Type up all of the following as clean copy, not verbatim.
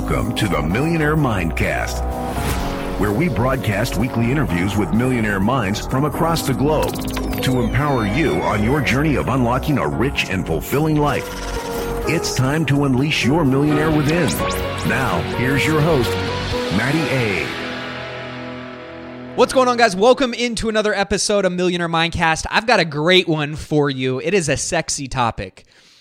Welcome to the Millionaire Mindcast, where we broadcast weekly interviews with millionaire minds from across the globe to empower you on your journey of unlocking a rich and fulfilling life. It's time to unleash your millionaire within. Now, here's your host, Matty A. What's going on, guys? Welcome into another episode of Millionaire Mindcast. I've got a great one for you. It is a sexy topic.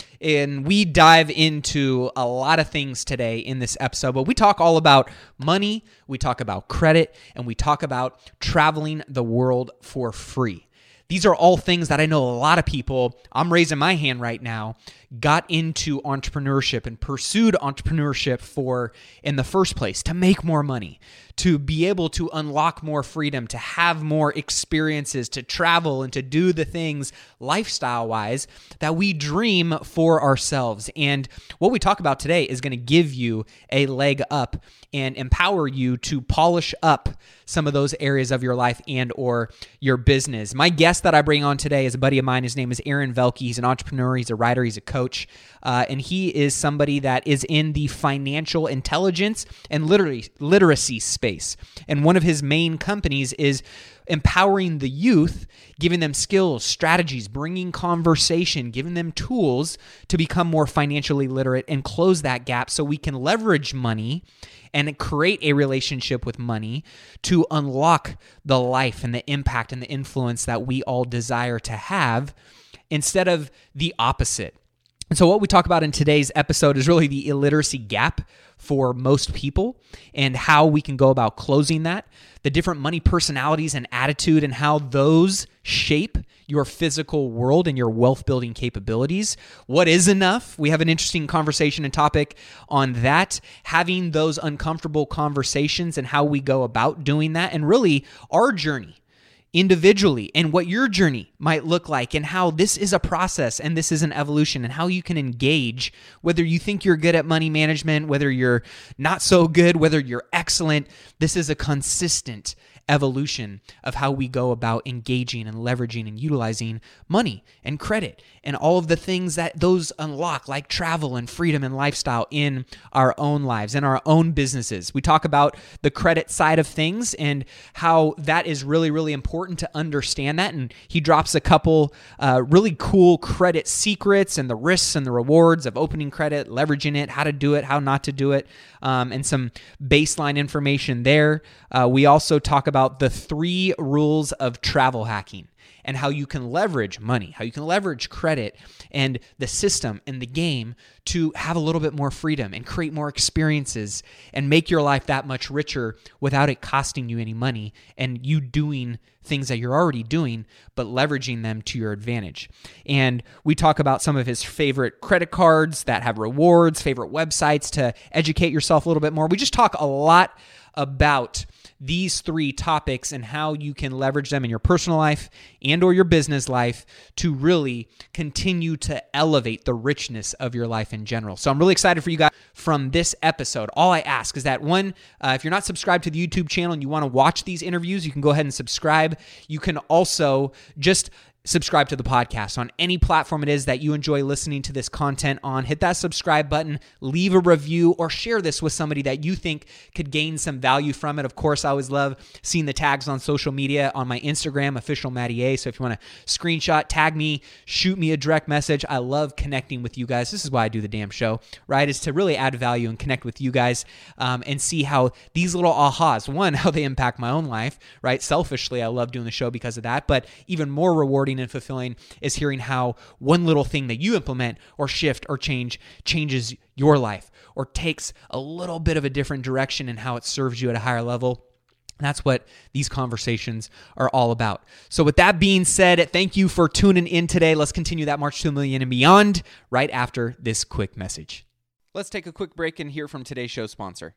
And we dive into a lot of things today in this episode, but we talk all about money, we talk about credit, and we talk about traveling the world for free. These are all things that I know a lot of people, I'm raising my hand right now, got into entrepreneurship and pursued entrepreneurship for in the first place, to make more money, to be able to unlock more freedom, to have more experiences, to travel and to do the things lifestyle-wise that we dream for ourselves. And what we talk about today is going to give you a leg up and empower you to polish up some of those areas of your life and or your business. My guest that I bring on today is a buddy of mine. His name is Aaron Velke. He's an entrepreneur. He's a writer. He's a coach. And he is somebody that is in the financial intelligence and literacy space. And one of his main companies is empowering the youth, giving them skills, strategies, bringing conversation, giving them tools to become more financially literate and close that gap so we can leverage money and create a relationship with money to unlock the life and the impact and the influence that we all desire to have instead of the opposite. And so what we talk about in today's episode is really the illiteracy gap for most people and how we can go about closing that, the different money personalities and attitude and how those shape your physical world and your wealth building capabilities. What is enough? We have an interesting conversation and topic on that, having those uncomfortable conversations and how we go about doing that, and really our journey individually and what your journey might look like and how this is a process and this is an evolution and how you can engage, whether you think you're good at money management, whether you're not so good, whether you're excellent. This is a consistent evolution of how we go about engaging and leveraging and utilizing money and credit and all of the things that those unlock, like travel and freedom and lifestyle in our own lives and our own businesses. We talk about the credit side of things and how that is really, really important to understand that. And he drops a couple really cool credit secrets and the risks and the rewards of opening credit, leveraging it, how to do it, how not to do it, and some baseline information there. We also talk about the 3 rules of travel hacking and how you can leverage money, how you can leverage credit and the system and the game to have a little bit more freedom and create more experiences and make your life that much richer without it costing you any money and you doing things that you're already doing, but leveraging them to your advantage. And we talk about some of his favorite credit cards that have rewards, favorite websites to educate yourself a little bit more. We just talk a lot about these 3 topics and how you can leverage them in your personal life and or your business life to really continue to elevate the richness of your life in general. So I'm really excited for you guys from this episode. All I ask is that one, if you're not subscribed to the YouTube channel and you want to watch these interviews, you can go ahead and subscribe. You can also just subscribe to the podcast on any platform it is that you enjoy listening to this content on. Hit that subscribe button, leave a review, or share this with somebody that you think could gain some value from it. Of course, I always love seeing the tags on social media on my Instagram, official Matty A. So if you want to screenshot, tag me, shoot me a direct message. I love connecting with you guys. This is why I do the damn show, right? Is to really add value and connect with you guys and see how these little ahas, one, how they impact my own life, right? Selfishly, I love doing the show because of that, but even more rewarding and fulfilling is hearing how one little thing that you implement or shift or changes your life or takes a little bit of a different direction in how it serves you at a higher level. That's what these conversations are all about. So with that being said, thank you for tuning in today. Let's continue that march to $1 million and beyond right after this quick message. Let's take a quick break and hear from today's show sponsor.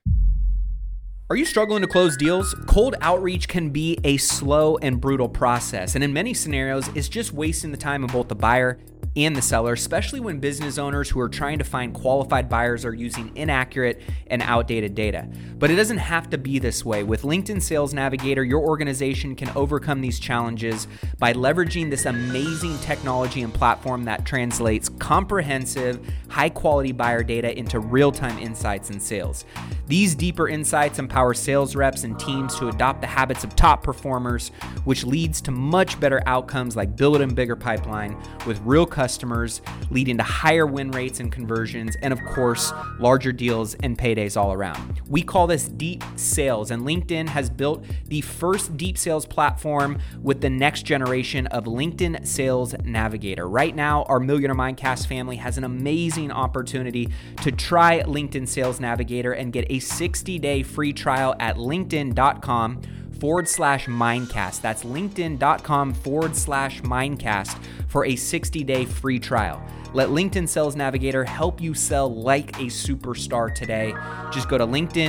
Are you struggling to close deals? Cold outreach can be a slow and brutal process, and in many scenarios, it's just wasting the time of both the buyer and the seller, especially when business owners who are trying to find qualified buyers are using inaccurate and outdated data. But it doesn't have to be this way. With LinkedIn Sales Navigator, your organization can overcome these challenges by leveraging this amazing technology and platform that translates comprehensive, high-quality buyer data into real-time insights in sales. These deeper insights empower sales reps and teams to adopt the habits of top performers, which leads to much better outcomes like building a bigger pipeline with real customers, leading to higher win rates and conversions, and of course, larger deals and paydays all around. We call this deep sales, and LinkedIn has built the first deep sales platform with the next generation of LinkedIn Sales Navigator. Right now, our Millionaire Mindcast family has an amazing opportunity to try LinkedIn Sales Navigator and get a 60-day free trial at linkedin.com/Mindcast. That's linkedin.com/Mindcast for a 60-day free trial. Let LinkedIn Sales Navigator help you sell like a superstar today. Just go to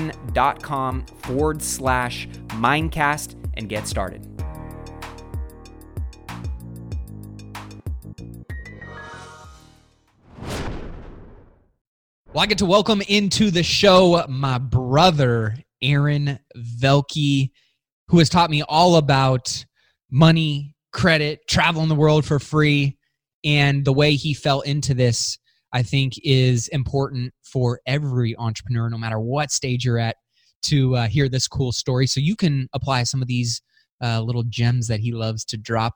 linkedin.com/Mindcast and get started. Well, I get to welcome into the show my brother, Aaron Velke, who has taught me all about money, credit, traveling the world for free. And the way he fell into this, I think, is important for every entrepreneur, no matter what stage you're at, to hear this cool story. So you can apply some of these little gems that he loves to drop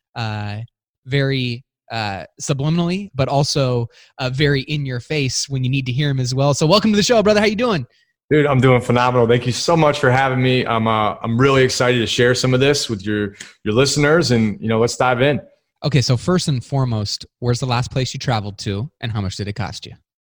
very subliminally, but also very in your face when you need to hear him as well. So welcome to the show, brother. How you doing? Dude, I'm doing phenomenal. Thank you so much for having me. I'm really excited to share some of this with your listeners, and let's dive in. Okay, so first and foremost, where's the last place you traveled to, and how much did it cost you?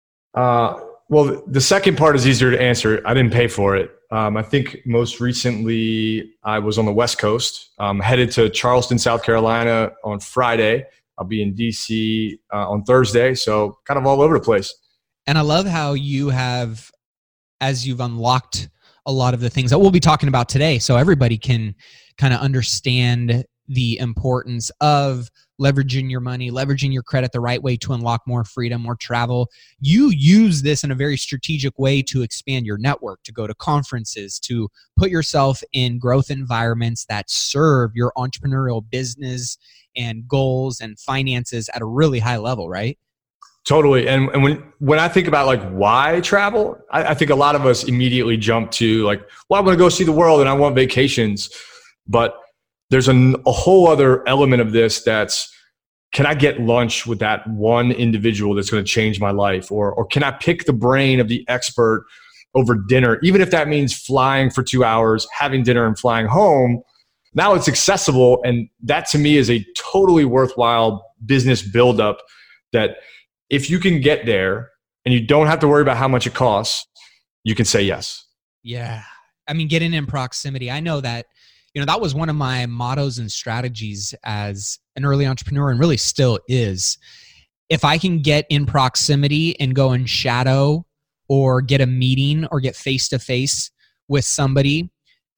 Well, the second part is easier to answer. I didn't pay for it. I think most recently I was on the West Coast, headed to Charleston, South Carolina on Friday. I'll be in DC on Thursday, so kind of all over the place. And I love how you have, as you've unlocked a lot of the things that we'll be talking about today, so everybody can kind of understand the importance of leveraging your money, leveraging your credit the right way to unlock more freedom, more travel. You use this in a very strategic way to expand your network, to go to conferences, to put yourself in growth environments that serve your entrepreneurial business and goals and finances at a really high level, right? Totally. And when I think about why travel, I think a lot of us immediately jump to I want to go see the world and I want vacations. But there's a whole other element of this that's, can I get lunch with that one individual that's going to change my life? Or can I pick the brain of the expert over dinner, even if that means flying for 2 hours, having dinner and flying home? Now it's accessible. And that to me is a totally worthwhile business buildup that if you can get there and you don't have to worry about how much it costs, you can say yes. Yeah. I mean, getting in proximity. I know that, that was one of my mottos and strategies as an early entrepreneur, and really still is. If I can get in proximity and go and shadow or get a meeting or get face-to-face with somebody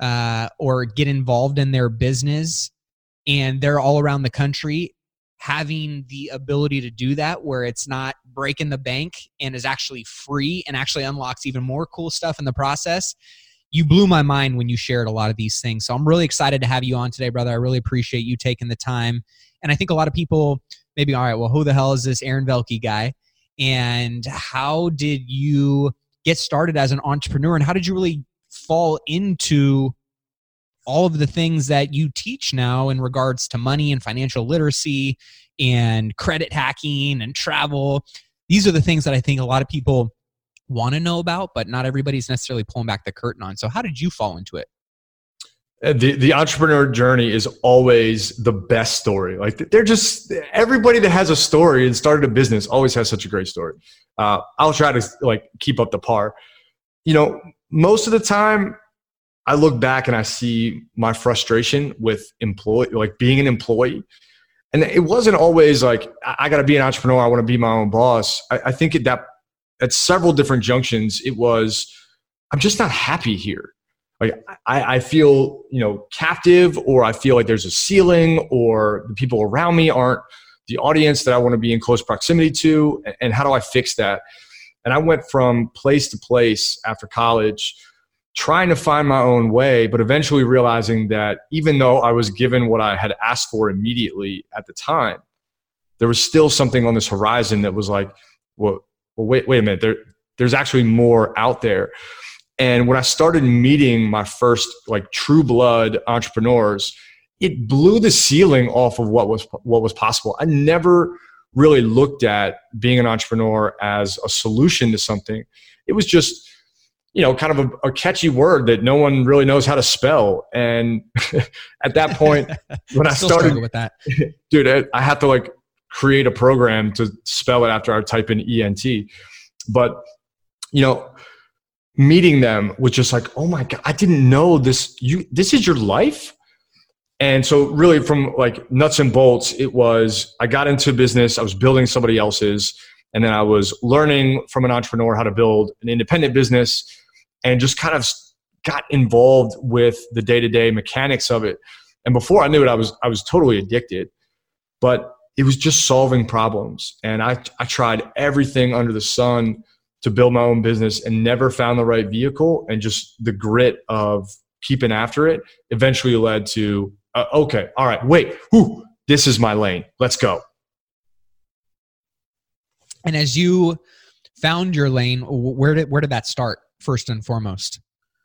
or get involved in their business and they're all around the country, having the ability to do that where it's not breaking the bank and is actually free and actually unlocks even more cool stuff in the process. You blew my mind when you shared a lot of these things. So I'm really excited to have you on today, brother. I really appreciate you taking the time. And I think a lot of people maybe, all right, well, who the hell is this Aaron Velke guy? And how did you get started as an entrepreneur? And how did you really fall into all of the things that you teach now in regards to money and financial literacy and credit hacking and travel? These are the things that I think a lot of people want to know about, but not everybody's necessarily pulling back the curtain on. So how did you fall into it? The entrepreneur journey is always the best story. They're just, everybody that has a story and started a business always has such a great story. I'll try to keep up the par. Most of the time I look back and I see my frustration with being an employee. And it wasn't always I got to be an entrepreneur. I want to be my own boss. I think at several different junctions, it was, I'm just not happy here. I feel, captive, or I feel like there's a ceiling, or the people around me aren't the audience that I want to be in close proximity to, and how do I fix that? And I went from place to place after college, trying to find my own way, but eventually realizing that even though I was given what I had asked for immediately at the time, there was still something on this horizon that was like, well wait a minute, there's actually more out there. And when I started meeting my first like true blood entrepreneurs, it blew the ceiling off of what was possible. I never really looked at being an entrepreneur as a solution to something. It was just, kind of a catchy word that no one really knows how to spell. And at that point, when I started with that, dude, I had to like create a program to spell it after I type in ENT. But, meeting them was just like, oh my God, I didn't know this. This is your life. And so really from like nuts and bolts, it was, I got into business, I was building somebody else's, and then I was learning from an entrepreneur how to build an independent business, and just kind of got involved with the day-to-day mechanics of it. And before I knew it, I was totally addicted, but it was just solving problems. And I tried everything under the sun to build my own business and never found the right vehicle. And just the grit of keeping after it eventually led to, okay, all right, wait, this is my lane. Let's go. And as you found your lane, where did that start first and foremost?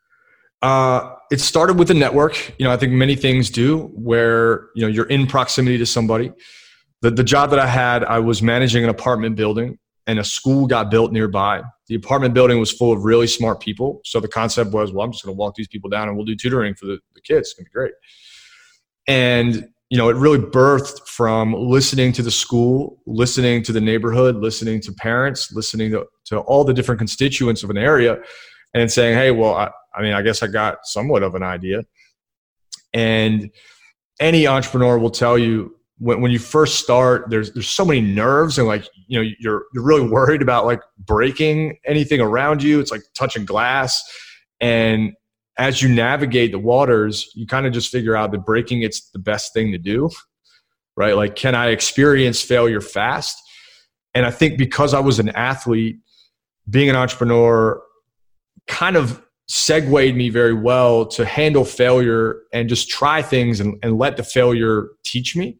It started with a network. I think many things do, where, you're in proximity to somebody. The job that I had, I was managing an apartment building, and a school got built nearby. The apartment building was full of really smart people. So the concept was, well, I'm just going to walk these people down and we'll do tutoring for the kids. It's going to be great. And, it really birthed from listening to the school, listening to the neighborhood, listening to parents, listening to all the different constituents of an area, and saying, hey, well, I guess I got somewhat of an idea. And any entrepreneur will tell you, when you first start, there's so many nerves, and like, you're really worried about like breaking anything around you. It's like touching glass. And as you navigate the waters, you kind of just figure out that breaking it's the best thing to do, right? Like, can I experience failure fast? And I think because I was an athlete, being an entrepreneur kind of segued me very well to handle failure and just try things and let the failure teach me.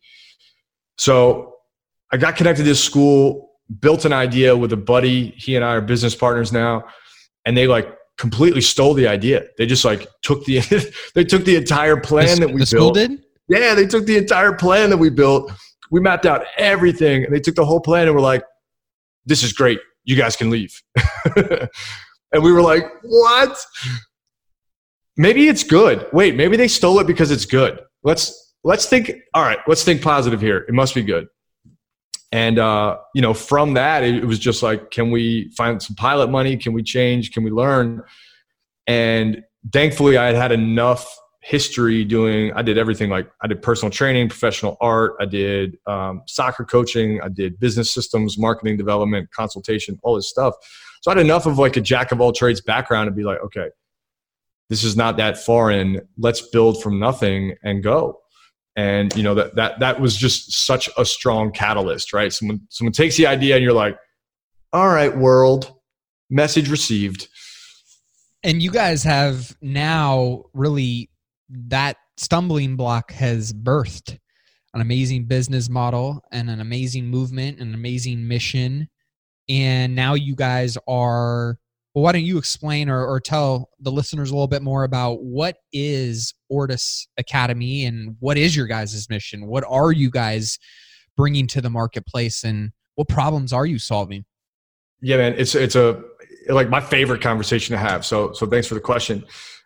So I got connected to this school, built an idea with a buddy. He and I are business partners now. And they like completely stole the idea. They just like took the entire plan that we built. The school did? Yeah, they took the entire plan that we built. We mapped out everything, and they took the whole plan and were like, this is great. You guys can leave. And we were like, what? Maybe it's good. Wait, maybe they stole it because it's good. Let's think, all right, let's think positive here. It must be good. And, from that, it was just like, can we find some pilot money? Can we change? Can we learn? And thankfully I had enough history I did everything. Like, I did personal training, professional art. I did soccer coaching. I did business systems, marketing development, consultation, all this stuff. So I had enough of like a jack of all trades background to be like, okay, this is not that foreign. Let's build from nothing and go. And that was just such a strong catalyst, right? Someone takes the idea and you're like, all right, world, message received. And you guys have now really, that stumbling block has birthed an amazing business model and an amazing movement, an amazing mission. And now you guys are, well, why don't you explain or tell the listeners a little bit more about what is Ortus Academy and what is your guys' mission? What are you guys bringing to the marketplace, and what problems are you solving? Yeah, man, it's like my favorite conversation to have. So thanks for the question.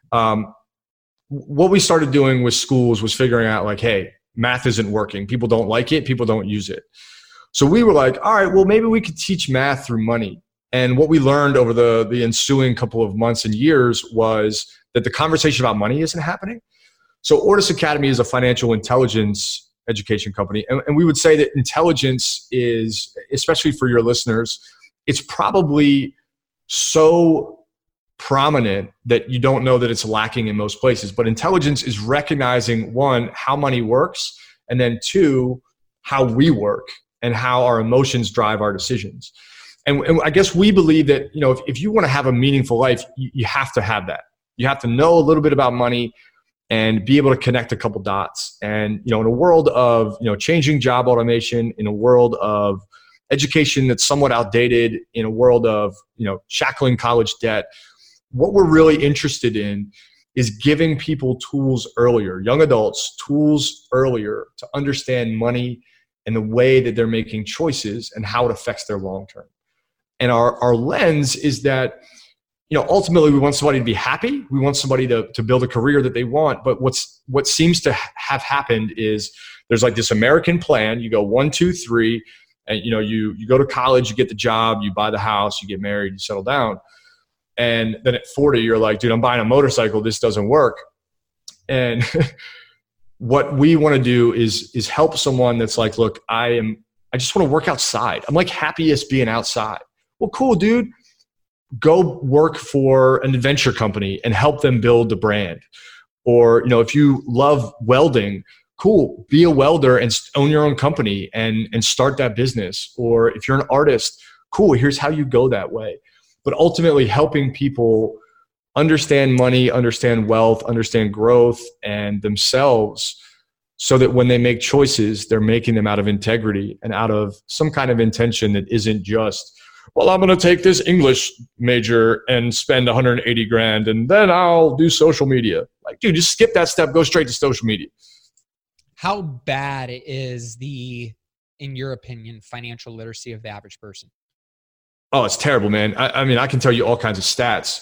What we started doing with schools was figuring out like, hey, math isn't working. People don't like it. People don't use it. So we were like, all right, well, maybe we could teach math through money. And what we learned over the ensuing couple of months and years was that the conversation about money isn't happening. So Ortus Academy is a financial intelligence education company. And we would say that intelligence is, especially for your listeners, it's probably so prominent that you don't know that it's lacking in most places. But intelligence is recognizing, one, how money works, and then two, how we work and how our emotions drive our decisions. And I guess we believe that, if you want to have a meaningful life, you have to have that. You have to know a little bit about money and be able to connect a couple dots. And, in a world of, changing job automation, in a world of education that's somewhat outdated, in a world of, shackling college debt, what we're really interested in is giving people tools earlier, young adults tools earlier to understand money and the way that they're making choices and how it affects their long term. And our lens is that, ultimately we want somebody to be happy. We want somebody to build a career that they want. But what seems to have happened is there's like this American plan. You go 1, 2, 3, and you go to college, you get the job, you buy the house, you get married, you settle down. And then at 40, you're like, dude, I'm buying a motorcycle. This doesn't work. And what we want to do is help someone that's like, look, I just want to work outside. I'm like happiest being outside. Well, cool, dude. Go work for an adventure company and help them build the brand. Or, if you love welding, cool, be a welder and own your own company and start that business. Or if you're an artist, cool, here's how you go that way. But ultimately helping people understand money, understand wealth, understand growth and themselves, so that when they make choices, they're making them out of integrity and out of some kind of intention that isn't just, well, I'm going to take this English major and spend 180 grand and then I'll do social media. Like, dude, just skip that step, go straight to social media. How bad is in your opinion, financial literacy of the average person? Oh, it's terrible, man. I mean, I can tell you all kinds of stats.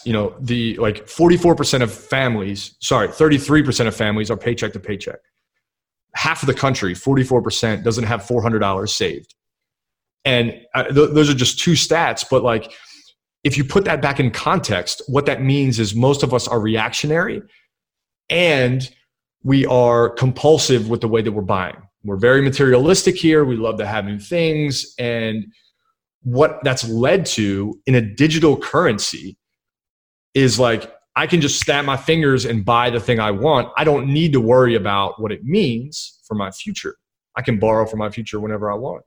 44% of families, 33% of families are paycheck to paycheck. Half of the country, 44%, doesn't have $400 saved. And those are just two stats. But like, if you put that back in context, what that means is most of us are reactionary and we are compulsive with the way that we're buying. We're very materialistic here. We love to have new things. And what that's led to in a digital currency is like, I can just snap my fingers and buy the thing I want. I don't need to worry about what it means for my future. I can borrow for my future whenever I want.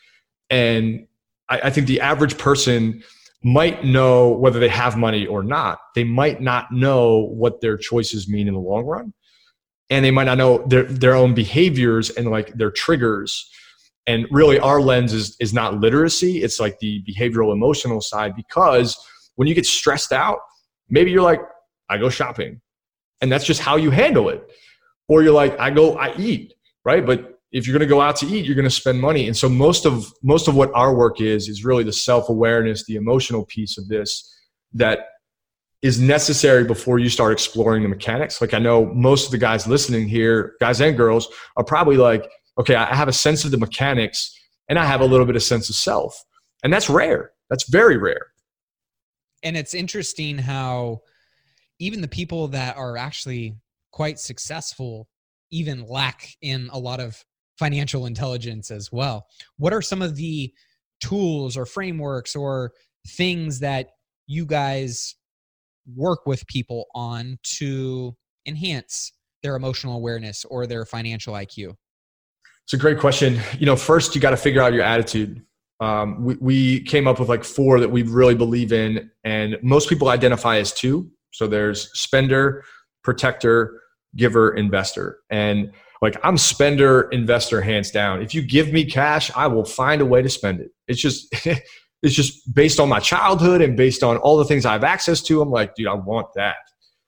And I think the average person might know whether they have money or not. They might not know what their choices mean in the long run. And they might not know their own behaviors and like their triggers. And really our lens is not literacy. It's like the behavioral emotional side, because when you get stressed out, maybe you're like, I go shopping and that's just how you handle it. Or you're like, I eat, right? But if you're going to go out to eat, you're going to spend money. And so most of what our work is really the self-awareness, the emotional piece of this that is necessary before you start exploring the mechanics. Like I know most of the guys listening here, guys and girls, are probably like, okay, I have a sense of the mechanics and I have a little bit of sense of self. And that's rare. That's very rare. And it's interesting how even the people that are actually quite successful even lack in a lot of financial intelligence as well. What are some of the tools or frameworks or things that you guys work with people on to enhance their emotional awareness or their financial IQ? It's a great question. First you got to figure out your attitude. We came up with like 4 that we really believe in, and most people identify as 2. So there's spender, protector, giver, investor. And like I'm spender, investor, hands down. If you give me cash, I will find a way to spend it. It's just based on my childhood and based on all the things I have access to. I'm like, dude, I want that.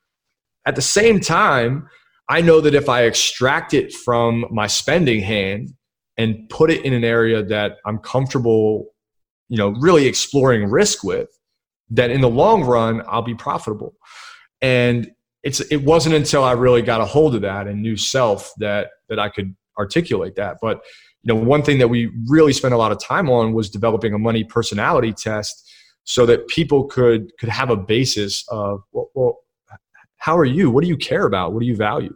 At the same time, I know that if I extract it from my spending hand and put it in an area that I'm comfortable, really exploring risk with, that in the long run, I'll be profitable. And it wasn't until I really got a hold of that and knew self that I could articulate that. But, one thing that we really spent a lot of time on was developing a money personality test so that people could have a basis of, well, how are you? What do you care about? What do you value?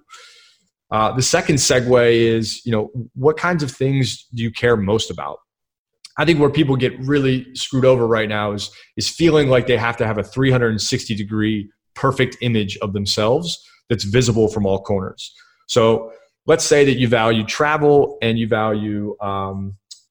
The second segue is, what kinds of things do you care most about? I think where people get really screwed over right now is feeling like they have to have a 360-degree perfect image of themselves that's visible from all corners. So let's say that you value travel and you value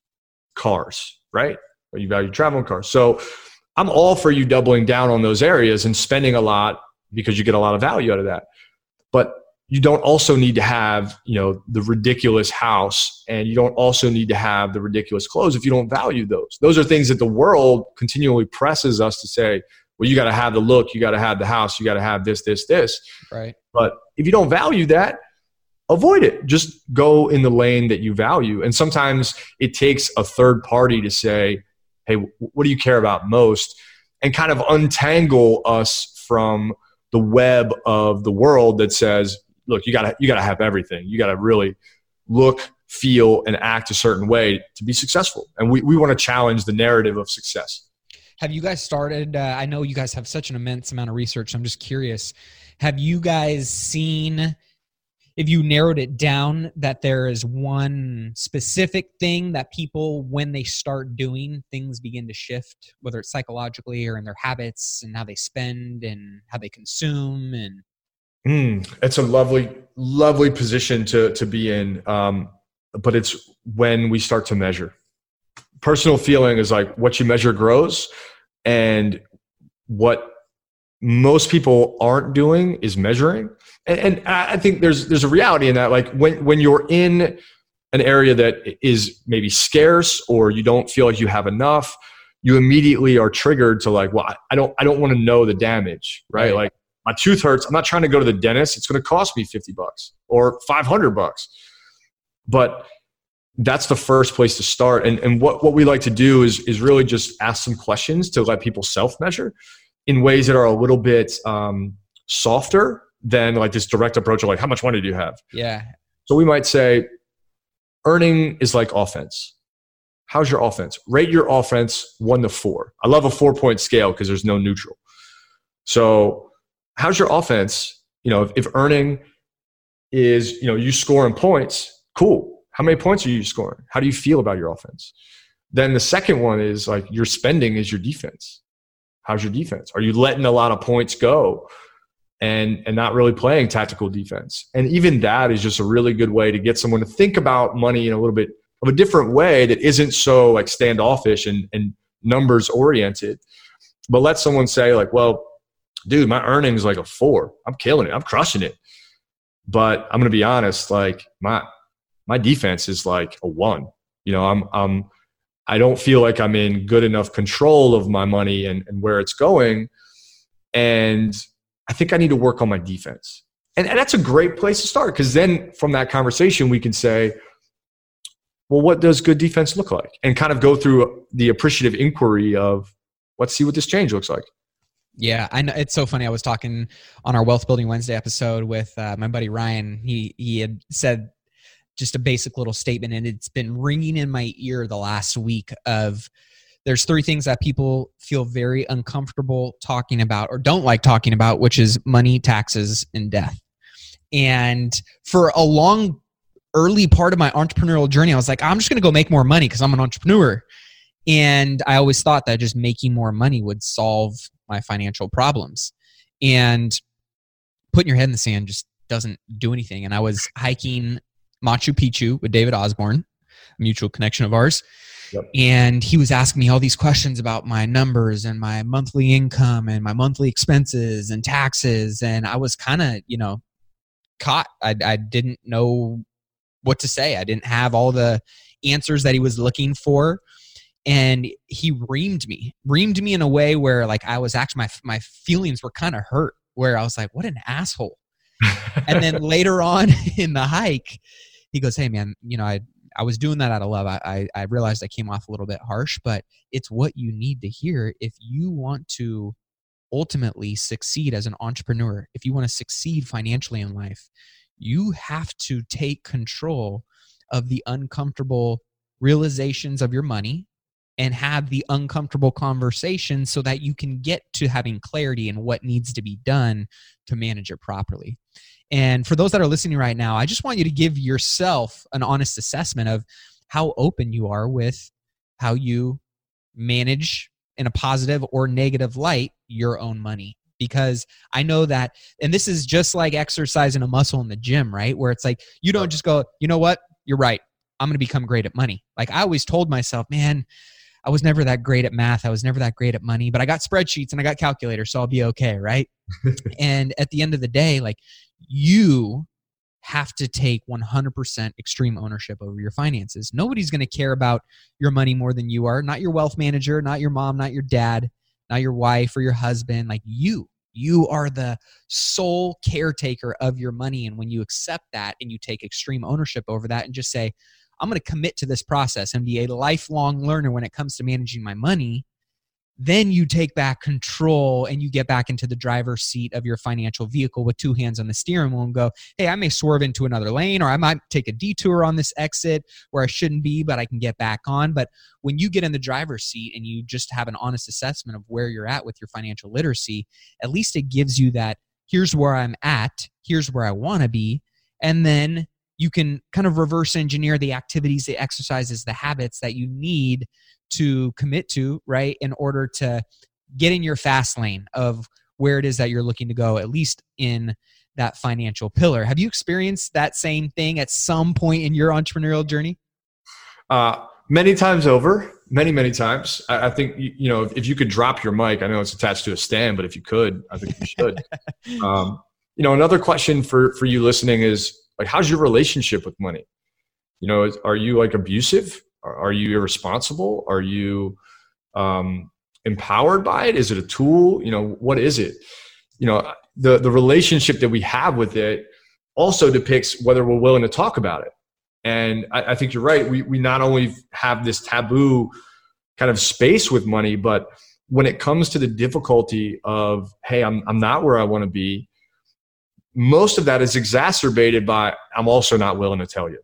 cars, right? Or you value travel and cars. So I'm all for you doubling down on those areas and spending a lot because you get a lot of value out of that. But you don't also need to have, the ridiculous house, and you don't also need to have the ridiculous clothes if you don't value those. Those are things that the world continually presses us to say, well, you got to have the look, you got to have the house, you got to have this. Right. But if you don't value that, avoid it. Just go in the lane that you value. And sometimes it takes a third party to say, hey, what do you care about most? And kind of untangle us from the web of the world that says, look, you gotta have everything. You gotta really look, feel, and act a certain way to be successful. And we want to challenge the narrative of success. Have you guys started, I know you guys have such an immense amount of research. I'm just curious, have you guys seen, if you narrowed it down, that there is one specific thing that people, when they start doing, things begin to shift, whether it's psychologically or in their habits and how they spend and how they consume? And it's a lovely position to be in. But it's when we start to measure. Personal feeling is like what you measure grows. And what most people aren't doing is measuring. And I think there's a reality in that. Like when you're in an area that is maybe scarce, or you don't feel like you have enough, you immediately are triggered to like, well, I don't want to know the damage, right? Like, my tooth hurts. I'm not trying to go to the dentist. It's going to cost me $50 or $500. But that's the first place to start. And what we like to do is really just ask some questions to let people self-measure in ways that are a little bit softer than like this direct approach of like, how much money do you have? Yeah. So we might say, earning is like offense. How's your offense? Rate your offense 1 to 4. I love a 4-point scale because there's no neutral. So how's your offense? If earning is, you score in points, cool. How many points are you scoring? How do you feel about your offense? Then the second one is like your spending is your defense. How's your defense? Are you letting a lot of points go and not really playing tactical defense? And even that is just a really good way to get someone to think about money in a little bit of a different way that isn't so like standoffish and numbers oriented, but let someone say like, well, dude, my earnings like a 4. I'm killing it. I'm crushing it. But I'm going to be honest, like my defense is like a 1. I don't feel like I'm in good enough control of my money and where it's going. And I think I need to work on my defense. And that's a great place to start, because then from that conversation, we can say, well, what does good defense look like? And kind of go through the appreciative inquiry of, let's see what this change looks like. Yeah, I know. It's so funny. I was talking on our Wealth Building Wednesday episode with my buddy Ryan. He had said just a basic little statement, and it's been ringing in my ear the last week of, there's 3 things that people feel very uncomfortable talking about or don't like talking about, which is money, taxes, and death. And for a long early part of my entrepreneurial journey, I was like, I'm just going to go make more money because I'm an entrepreneur. And I always thought that just making more money would solve my financial problems. And putting your head in the sand just doesn't do anything. And I was hiking Machu Picchu with David Osborne, a mutual connection of ours. Yep. And he was asking me all these questions about my numbers and my monthly income and my monthly expenses and taxes. And I was kind of, caught. I didn't know what to say. I didn't have all the answers that he was looking for. And he reamed me in a way where like I was actually, my feelings were kind of hurt, where I was like, what an asshole. And then later on in the hike, he goes, hey man, I was doing that out of love. I realized I came off a little bit harsh, but it's what you need to hear if you want to ultimately succeed as an entrepreneur. If you want to succeed financially in life, you have to take control of the uncomfortable realizations of your money and have the uncomfortable conversation so that you can get to having clarity in what needs to be done to manage it properly. And for those that are listening right now, I just want you to give yourself an honest assessment of how open you are with how you manage in a positive or negative light your own money. Because I know that, and this is just like exercising a muscle in the gym, right? Where it's like, you don't just go, you know what? You're right. I'm going to become great at money. Like I always told myself, man, I was never that great at math. I was never that great at money, but I got spreadsheets and I got calculators, so I'll be okay, right? And at the end of the day, like you have to take 100% extreme ownership over your finances. Nobody's going to care about your money more than you are. Not your wealth manager, not your mom, not your dad, not your wife or your husband. Like you are the sole caretaker of your money. And when you accept that and you take extreme ownership over that and just say, I'm going to commit to this process and be a lifelong learner when it comes to managing my money, then you take back control and you get back into the driver's seat of your financial vehicle with two hands on the steering wheel and go, hey, I may swerve into another lane, or I might take a detour on this exit where I shouldn't be, but I can get back on. But when you get in the driver's seat and you just have an honest assessment of where you're at with your financial literacy, at least it gives you that, here's where I'm at, here's where I want to be. And then you can kind of reverse engineer the activities, the exercises, the habits that you need to commit to, right, in order to get in your fast lane of where it is that you're looking to go, at least in that financial pillar. Have you experienced that same thing at some point in your entrepreneurial journey? Many times over, many times. I think, if you could drop your mic, I know it's attached to a stand, but if you could, I think you should. Another question for you listening is, like, how's your relationship with money? Are you like abusive? Are you irresponsible? Are you empowered by it? Is it a tool? What is it? The relationship that we have with it also depicts whether we're willing to talk about it. And I think you're right. We not only have this taboo kind of space with money, but when it comes to the difficulty of, hey, I'm not where I want to be, most of that is exacerbated by, I'm also not willing to tell you.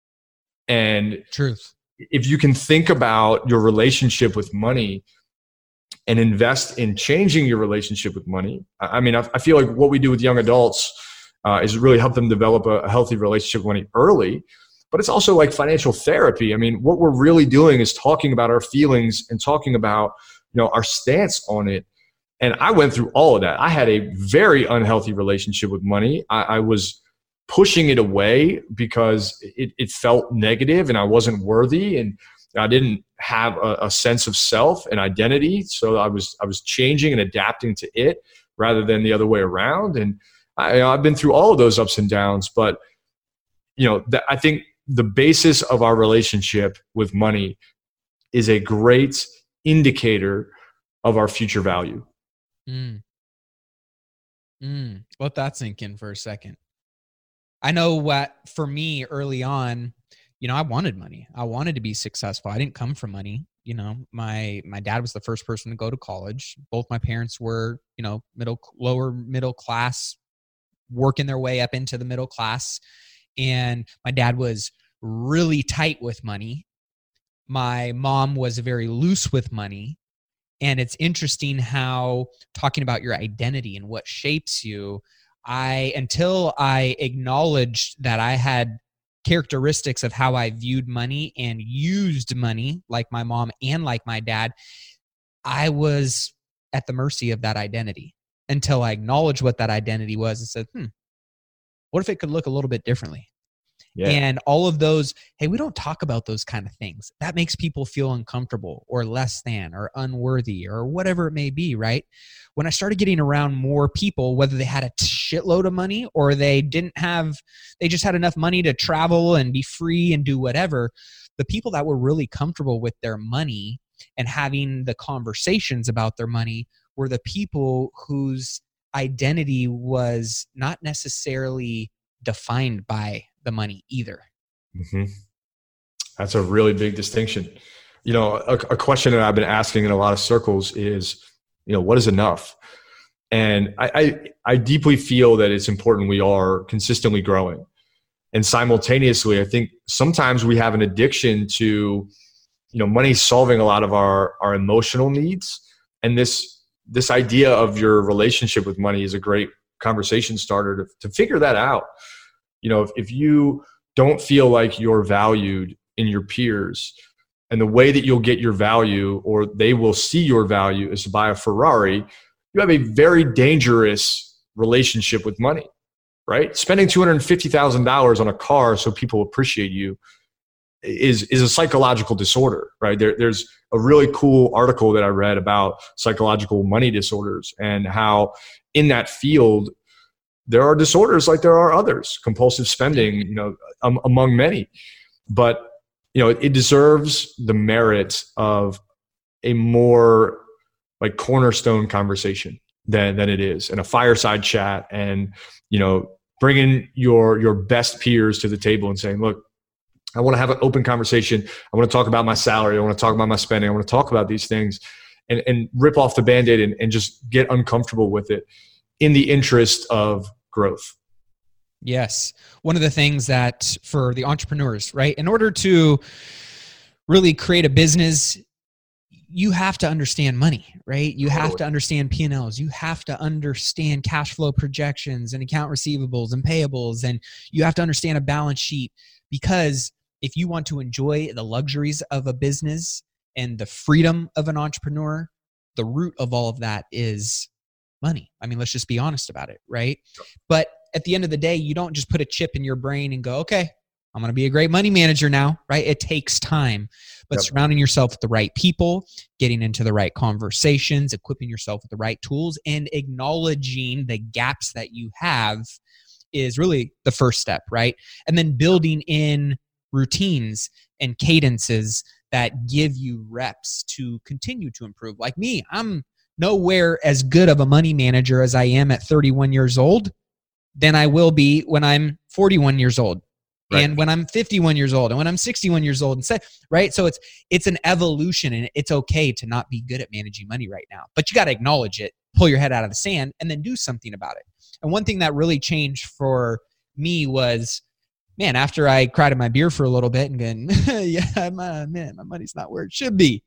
And truth. If you can think about your relationship with money and invest in changing your relationship with money, I feel like what we do with young adults is really help them develop a healthy relationship with money early, but it's also like financial therapy. What we're really doing is talking about our feelings and talking about, our stance on it. And I went through all of that. I had a very unhealthy relationship with money. I was pushing it away because it felt negative and I wasn't worthy and I didn't have a sense of self and identity. So I was changing and adapting to it rather than the other way around. And I've been through all of those ups and downs, but I think the basis of our relationship with money is a great indicator of our future value. Let that sink in for a second. I know what, for me early on, I wanted money. I wanted to be successful. I didn't come from money. My dad was the first person to go to college. Both my parents were, lower middle class, working their way up into the middle class. And my dad was really tight with money. My mom was very loose with money. And it's interesting how, talking about your identity and what shapes you, until I acknowledged that I had characteristics of how I viewed money and used money, like my mom and like my dad, I was at the mercy of that identity until I acknowledged what that identity was and said, what if it could look a little bit differently? Yeah. And all of those, hey, we don't talk about those kind of things. That makes people feel uncomfortable or less than or unworthy or whatever it may be, right? When I started getting around more people, whether they had a shitload of money or they just had enough money to travel and be free and do whatever, the people that were really comfortable with their money and having the conversations about their money were the people whose identity was not necessarily defined by the money either. Mm-hmm. That's a really big distinction. A question that I've been asking in a lot of circles is, what is enough? And I deeply feel that it's important we are consistently growing. And simultaneously, I think sometimes we have an addiction to, money solving a lot of our emotional needs. And this idea of your relationship with money is a great conversation starter to figure that out. If you don't feel like you're valued in your peers, and the way that you'll get your value or they will see your value is to buy a Ferrari, you have a very dangerous relationship with money, right? Spending $250,000 on a car so people appreciate you is a psychological disorder, right? There's a really cool article that I read about psychological money disorders and how in that field, there are disorders like there are others, compulsive spending, among many. But, it deserves the merit of a more like cornerstone conversation than it is, and a fireside chat, and, bringing your best peers to the table and saying, look, I want to have an open conversation. I want to talk about my salary. I want to talk about my spending. I want to talk about these things and rip off the Band-Aid and just get uncomfortable with it in the interest of growth. Yes. One of the things that for the entrepreneurs, right, in order to really create a business, you have to understand money, right? You have to understand P&Ls. You have to understand cash flow projections and account receivables and payables. And you have to understand a balance sheet, because if you want to enjoy the luxuries of a business and the freedom of an entrepreneur, the root of all of that is money. I mean, let's just be honest about it, right? But at the end of the day, you don't just put a chip in your brain and go, okay, I'm going to be a great money manager now, right? It takes time, but surrounding yourself with the right people, getting into the right conversations, equipping yourself with the right tools, and acknowledging the gaps that you have is really the first step, right? And then building in routines and cadences that give you reps to continue to improve. Like me, I'm nowhere as good of a money manager as I am at 31 years old than I will be when I'm 41 years old. Right. And when I'm 51 years old and when I'm 61 years old, and right? So it's an evolution, and it's okay to not be good at managing money right now, but you got to acknowledge it, pull your head out of the sand, and then do something about it. And one thing that really changed for me was, man, after I cried in my beer for a little bit and going, yeah, my money's not where it should be.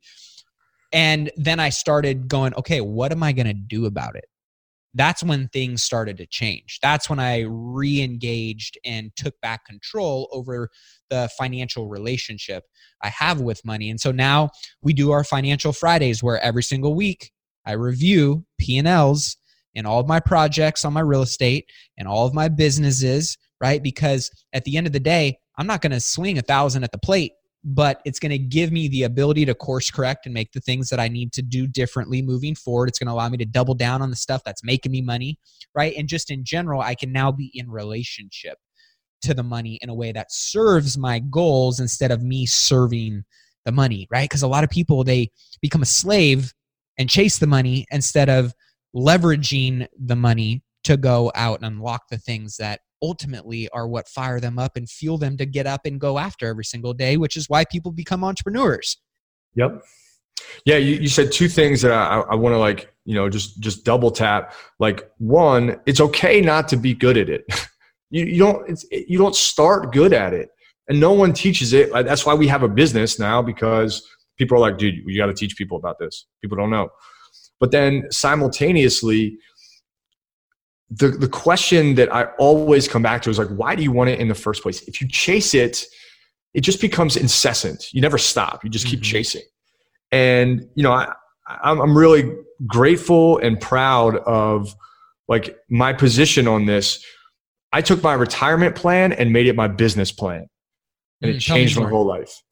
And then I started going, okay, what am I going to do about it? That's when things started to change. That's when I re-engaged and took back control over the financial relationship I have with money. And so now we do our Financial Fridays, where every single week I review P&Ls in all of my projects on my real estate and all of my businesses, right? Because at the end of the day, I'm not going to swing 1,000 at the plate, but it's going to give me the ability to course correct and make the things that I need to do differently moving forward. It's going to allow me to double down on the stuff that's making me money, right? And just in general, I can now be in relationship to the money in a way that serves my goals instead of me serving the money, right? Because a lot of people, they become a slave and chase the money instead of leveraging the money to go out and unlock the things that ultimately are what fire them up and fuel them to get up and go after every single day, which is why people become entrepreneurs. Yep. Yeah. You said two things that I want to just double tap. Like, one, it's okay not to be good at it. You don't start good at it, and no one teaches it. That's why we have a business now, because people are like, dude, you got to teach people about this. People don't know. But then simultaneously, the question that I always come back to is like, why do you want it in the first place? If you chase it, it just becomes incessant. You never stop. You just keep chasing. And, I'm really grateful and proud of like my position on this. I took my retirement plan and made it my business plan, and it changed my whole life.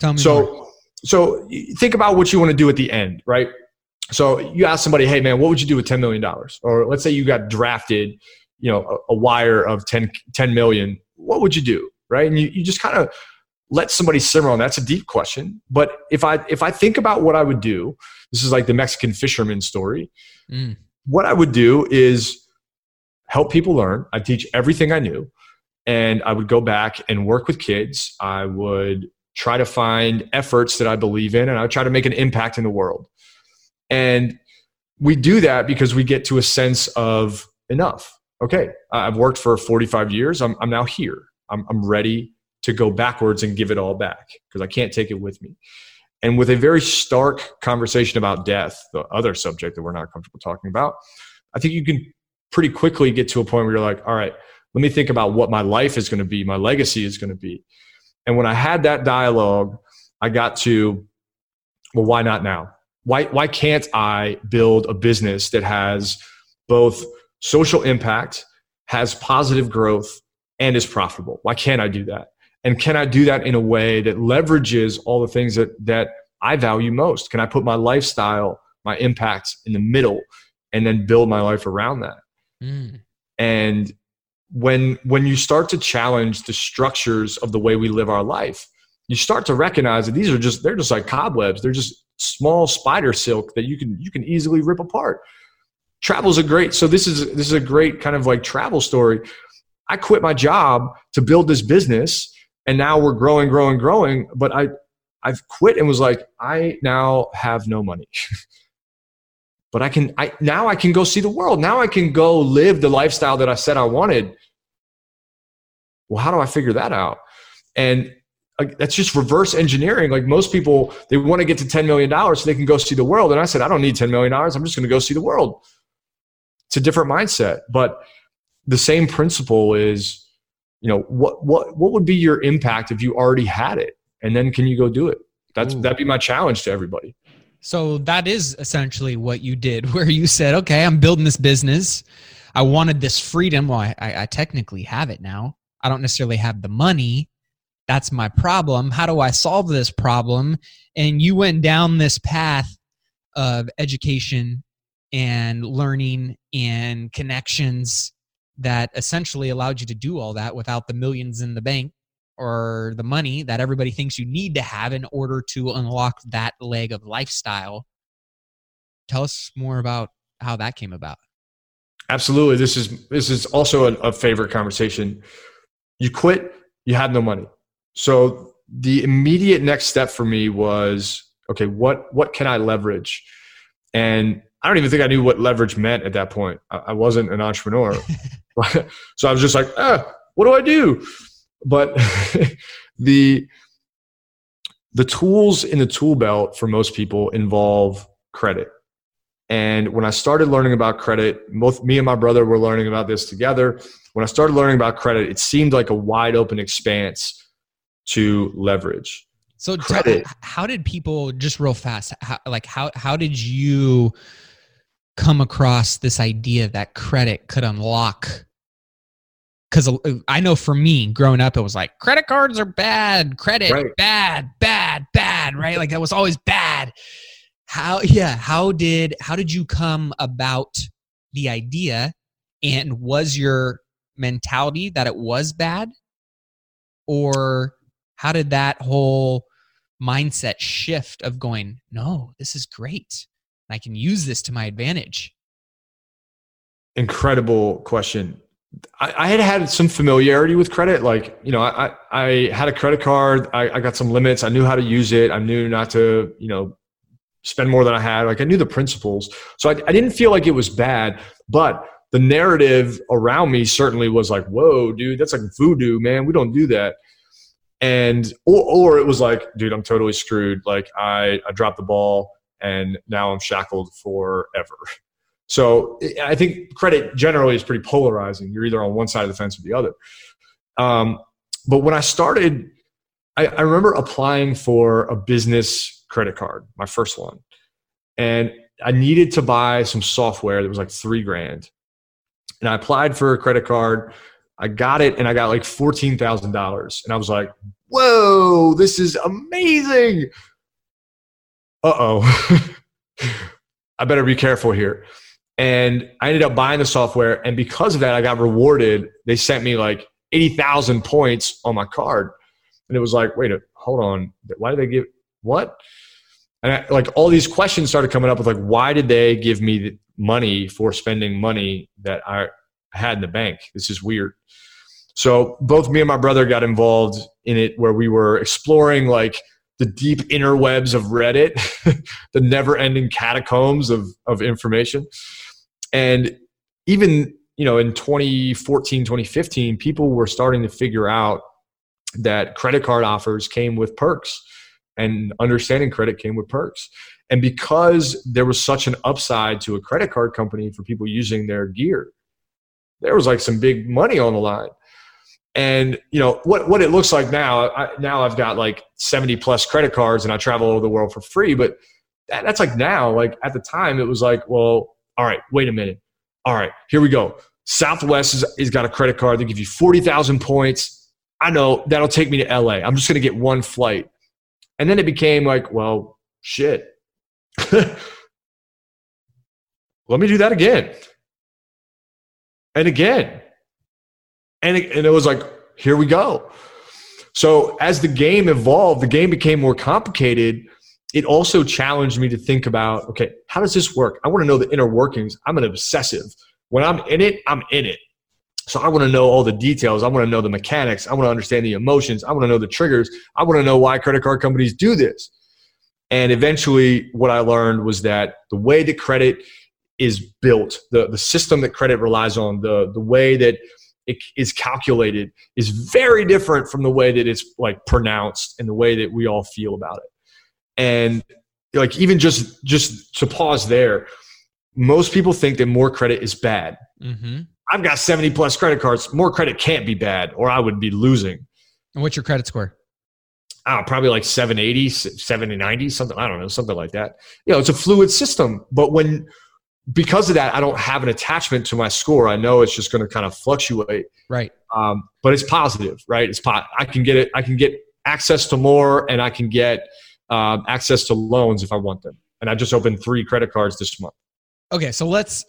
So think about what you want to do at the end, right? So you ask somebody, hey man, what would you do with $10 million? Or let's say you got drafted, a wire of 10 million. What would you do? Right. And you just kind of let somebody simmer on that. That's a deep question. But if I think about what I would do, this is like the Mexican fisherman story. What I would do is help people learn. I'd teach everything I knew, and I would go back and work with kids. I would try to find efforts that I believe in, and I would try to make an impact in the world. And we do that because we get to a sense of enough. Okay, I've worked for 45 years. I'm now here. I'm ready to go backwards and give it all back because I can't take it with me. And with a very stark conversation about death, the other subject that we're not comfortable talking about, I think you can pretty quickly get to a point where you're like, all right, let me think about what my life is going to be, my legacy is going to be. And when I had that dialogue, I got to, well, why not now? Why can't I build a business that has both social impact, has positive growth, and is profitable? Why can't I do that? And can I do that in a way that leverages all the things that I value most? Can I put my lifestyle, my impacts in the middle and then build my life around that? And when you start to challenge the structures of the way we live our life, you start to recognize that they're just like cobwebs. They're just small spider silk that you can easily rip apart. Travel's this is a great kind of like travel story. I quit my job to build this business, and now we're growing. But I've quit and was like, I now have no money. But I can go see the world. Now I can go live the lifestyle that I said I wanted. Well, how do I figure that out? And that's just reverse engineering. Like most people, they want to get to $10 million so they can go see the world. And I said, I don't need $10 million. I'm just going to go see the world. It's a different mindset. But the same principle is, what would be your impact if you already had it? And then can you go do it? That'd be my challenge to everybody. So that is essentially what you did, where you said, okay, I'm building this business. I wanted this freedom. Well, I technically have it now. I don't necessarily have the money. That's my problem. How do I solve this problem? And you went down this path of education and learning and connections that essentially allowed you to do all that without the millions in the bank or the money that everybody thinks you need to have in order to unlock that leg of lifestyle. Tell us more about how that came about. Absolutely. This is also a favorite conversation. You quit, you had no money. So the immediate next step for me was, okay, what can I leverage? And I don't even think I knew what leverage meant at that point. I wasn't an entrepreneur. So I was just like, what do I do? But the tools in the tool belt for most people involve credit. And when I started learning about credit, both me and my brother were learning about this together. When I started learning about credit, it seemed like a wide open expanse to leverage. So how did people, just real fast, how did you come across this idea that credit could unlock? Because I know for me, growing up, it was like, credit cards are bad, credit, right. bad, right? Like that was always bad. How did you come about the idea, and was your mentality that it was bad? Or how did that whole mindset shift of going, no, this is great, I can use this to my advantage? Incredible question. I had some familiarity with credit. Like, I had a credit card. I got some limits. I knew how to use it. I knew not to, spend more than I had. Like I knew the principles. So I didn't feel like it was bad, but the narrative around me certainly was like, whoa, dude, that's like voodoo, man. We don't do that. And, or it was like, dude, I'm totally screwed. Like I dropped the ball and now I'm shackled forever. So I think credit generally is pretty polarizing. You're either on one side of the fence or the other. But when I started, I remember applying for a business credit card, my first one. And I needed to buy some software that was like $3,000. And I applied for a credit card. I got it and I got like $14,000. And I was like, whoa, this is amazing. Uh-oh. I better be careful here. And I ended up buying the software. And because of that, I got rewarded. They sent me like 80,000 points on my card. And it was like, wait, hold on. Why did they give, what? And like all these questions started coming up with like, why did they give me money for spending money that I had in the bank? This is weird. So both me and my brother got involved in it, where we were exploring like the deep interwebs of Reddit, the never-ending catacombs of information. And even, in 2014, 2015, people were starting to figure out that credit card offers came with perks, and understanding credit came with perks. And because there was such an upside to a credit card company for people using their gear, there was like some big money on the line. And what it looks like now, I've got like 70 plus credit cards and I travel all over the world for free. But that's like now, like at the time it was like, well, all right, wait a minute. All right, here we go. Southwest is got a credit card. They give you 40,000 points. I know that'll take me to LA. I'm just going to get one flight. And then it became like, well, shit. Let me do that again. And again. And it was like, here we go. So as the game evolved, the game became more complicated. It also challenged me to think about, okay, how does this work? I want to know the inner workings. I'm an obsessive. When I'm in it, I'm in it. So I want to know all the details. I want to know the mechanics. I want to understand the emotions. I want to know the triggers. I want to know why credit card companies do this. And eventually what I learned was that the way that credit is built, the system that credit relies on, the way that it is calculated is very different from the way that it's like pronounced and the way that we all feel about it. And like, even just to pause there, most people think that more credit is bad. Mm-hmm. I've got 70 plus credit cards. More credit can't be bad, or I would be losing. And what's your credit score? Probably like 780, 790, something. I don't know, something like that. It's a fluid system. But because of that, I don't have an attachment to my score. I know it's just going to kind of fluctuate. Right. But it's positive, right? I can get it. I can get access to more, and I can get access to loans if I want them. And I just opened 3 credit cards this month. Okay, so let's.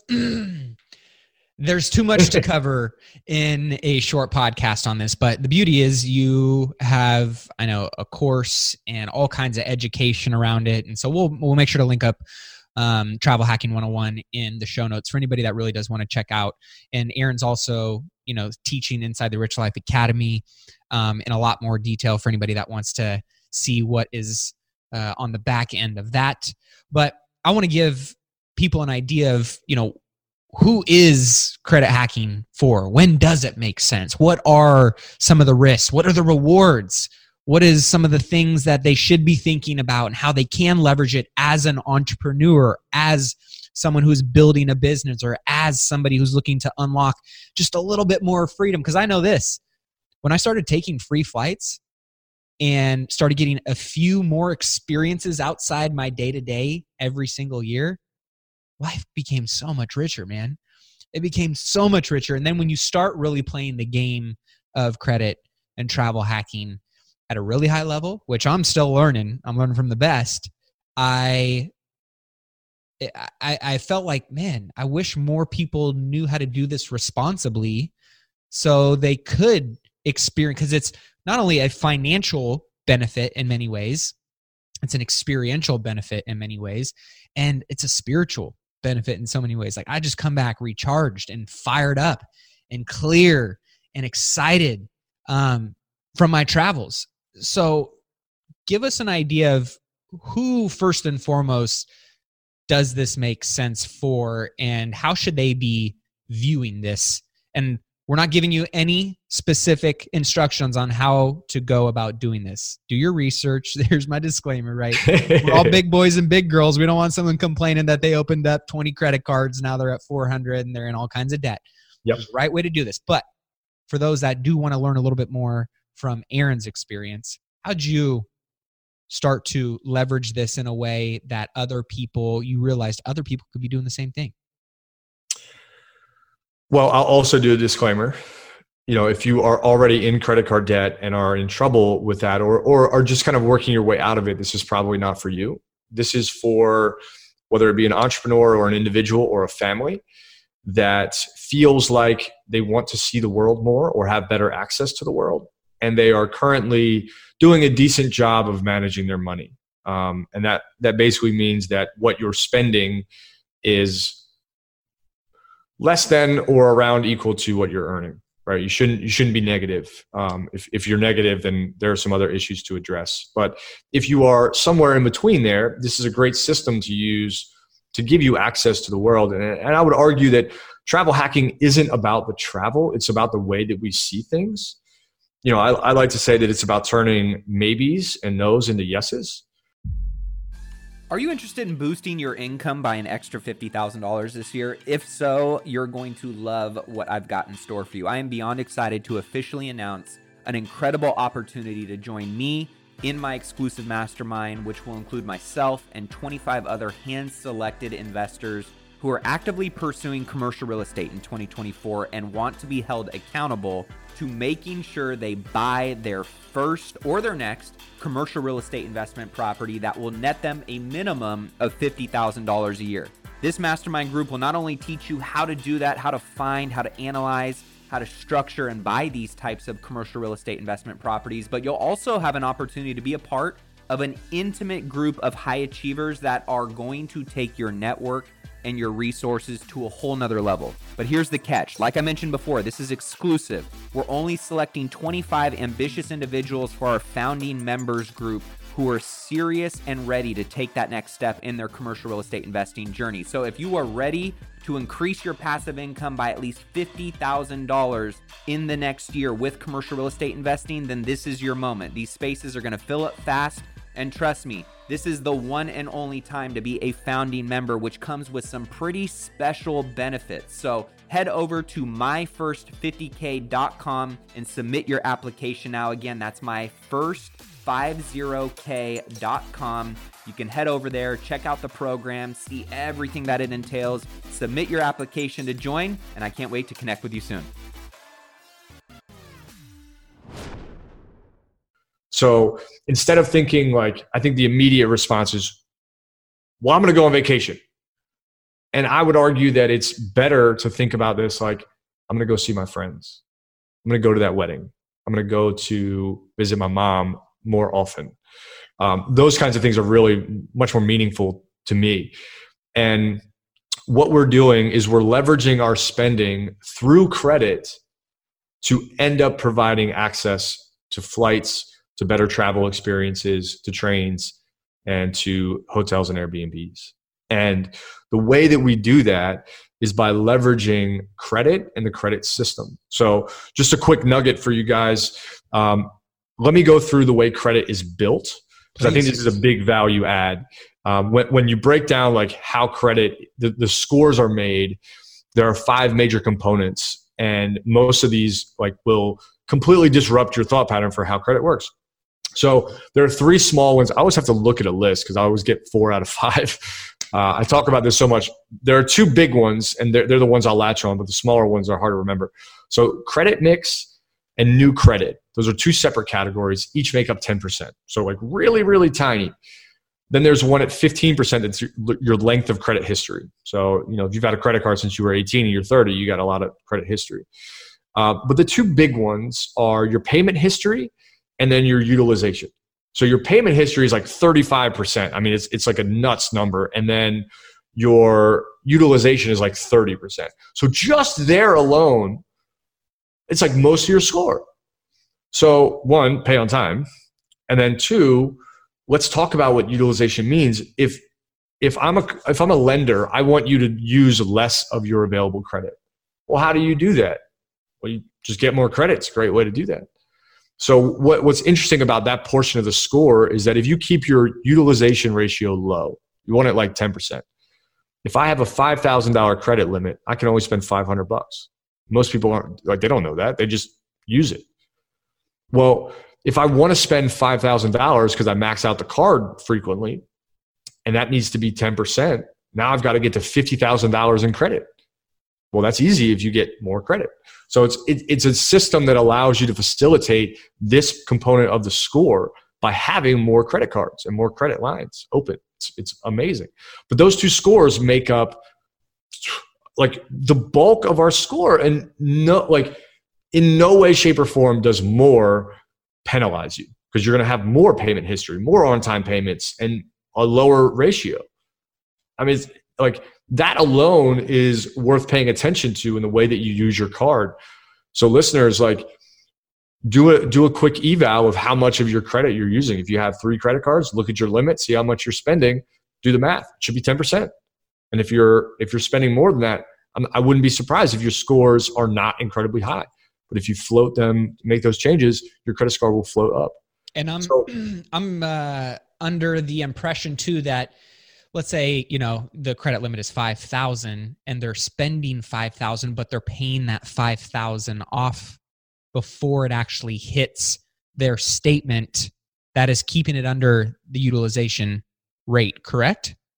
There's too much to cover in a short podcast on this, but the beauty is you have, I know, a course and all kinds of education around it, and so we'll make sure to link up Travel Hacking 101 in the show notes for anybody that really does want to check out. And Aaron's also, teaching inside the Rich Life Academy in a lot more detail for anybody that wants to see what is on the back end of that. But I want to give people an idea of, who is credit hacking for? When does it make sense? What are some of the risks? What are the rewards? What is some of the things that they should be thinking about and how they can leverage it as an entrepreneur, as someone who's building a business, or as somebody who's looking to unlock just a little bit more freedom? Because I know this, when I started taking free flights and started getting a few more experiences outside my day-to-day every single year, life became so much richer, man. It became so much richer. And then when you start really playing the game of credit and travel hacking at a really high level, which I'm still learning, I'm learning from the best, I felt like, man, I wish more people knew how to do this responsibly so they could experience, because it's not only a financial benefit in many ways, it's an experiential benefit in many ways, and it's a spiritual benefit in so many ways. Like, I just come back recharged and fired up and clear and excited from my travels. So give us an idea of who, first and foremost, does this make sense for, and how should they be viewing this? And we're not giving you any specific instructions on how to go about doing this. Do your research. There's my disclaimer, right? We're all big boys and big girls. We don't want someone complaining that they opened up 20 credit cards, now they're at 400 and they're in all kinds of debt. Yep. There's the right way to do this. But for those that do want to learn a little bit more from Aaron's experience, how'd you start to leverage this in a way that you realized other people could be doing the same thing? Well, I'll also do a disclaimer. If you are already in credit card debt and are in trouble with that, or are just kind of working your way out of it, this is probably not for you. This is for whether it be an entrepreneur or an individual or a family that feels like they want to see the world more or have better access to the world, and they are currently doing a decent job of managing their money. And that basically means that what you're spending is less than or around equal to what you're earning, right? You shouldn't be negative. If you're negative, then there are some other issues to address. But if you are somewhere in between there, this is a great system to use to give you access to the world. And I would argue that travel hacking isn't about the travel. It's about the way that we see things. I like to say that it's about turning maybes and no's into yeses. Are you interested in boosting your income by an extra $50,000 this year? If so, you're going to love what I've got in store for you. I am beyond excited to officially announce an incredible opportunity to join me in my exclusive mastermind, which will include myself and 25 other hand-selected investors who are actively pursuing commercial real estate in 2024 and want to be held accountable to making sure they buy their first or their next commercial real estate investment property that will net them a minimum of $50,000 a year. This mastermind group will not only teach you how to do that, how to find, how to analyze, how to structure and buy these types of commercial real estate investment properties, but you'll also have an opportunity to be a part of an intimate group of high achievers that are going to take your network and your resources to a whole nother level. But here's the catch. Like I mentioned before, this is exclusive. We're only selecting 25 ambitious individuals for our founding members group who are serious and ready to take that next step in their commercial real estate investing journey. So if you are ready to increase your passive income by at least $50,000 in the next year with commercial real estate investing, then this is your moment. These spaces are going to fill up fast. And trust me, this is the one and only time to be a founding member, which comes with some pretty special benefits. So head over to myfirst50k.com and submit your application now. Again, that's myfirst50k.com. You can head over there, check out the program, see everything that it entails, submit your application to join, and I can't wait to connect with you soon. So instead of thinking like, I think the immediate response is, well, I'm going to go on vacation. And I would argue that it's better to think about this like, I'm going to go see my friends. I'm going to go to that wedding. I'm going to go to visit my mom more often. Those kinds of things are really much more meaningful to me. And what we're doing is we're leveraging our spending through credit to end up providing access to flights, to better travel experiences, to trains, and to hotels and Airbnbs. And the way that we do that is by leveraging credit and the credit system. So just a quick nugget for you guys. Let me go through the way credit is built, because I think this is a big value add. When you break down like how credit, the scores are made, there are 5 major components, and most of these like will completely disrupt your thought pattern for how credit works. So there are 3 small ones. I always have to look at a list because I always get 4 out of 5. I talk about this so much. There are 2 big ones, and they're the ones I'll latch on, but the smaller ones are hard to remember. So credit mix and new credit. Those are 2 separate categories. Each make up 10%. So like really, really tiny. Then there's one at 15% that's your length of credit history. So, if you've had a credit card since you were 18 and you're 30, you got a lot of credit history. But the 2 big ones are your payment history and then your utilization. So your payment history is like 35%. I mean, it's like a nuts number. And then your utilization is like 30%. So just there alone, it's like most of your score. So 1, pay on time. And then 2, let's talk about what utilization means. If I'm a lender, I want you to use less of your available credit. Well, how do you do that? Well, you just get more credit. It's a great way to do that. So what's interesting about that portion of the score is that if you keep your utilization ratio low, you want it like 10%. If I have a $5,000 credit limit, I can only spend $500. Most people aren't like, they don't know that. They just use it. Well, if I want to spend $5,000 because I max out the card frequently, and that needs to be 10%, now I've got to get to $50,000 in credit. Well, that's easy if you get more credit. So it's a system that allows you to facilitate this component of the score by having more credit cards and more credit lines open. It's amazing. But those 2 scores make up like the bulk of our score, and in no way, shape, or form does more penalize you, because you're going to have more payment history, more on-time payments, and a lower ratio. I mean, it's like that alone is worth paying attention to in the way that you use your card. So listeners, like do a quick eval of how much of your credit you're using. If you have 3 credit cards, look at your limit, see how much you're spending, do the math. It should be 10%. And if you're spending more than that, I wouldn't be surprised if your scores are not incredibly high. But if you float them, make those changes, your credit score will float up. And I'm under the impression too that, let's say, the credit limit is 5,000 and they're spending 5,000, but they're paying that 5,000 off before it actually hits their statement. That is keeping it under the utilization rate, correct?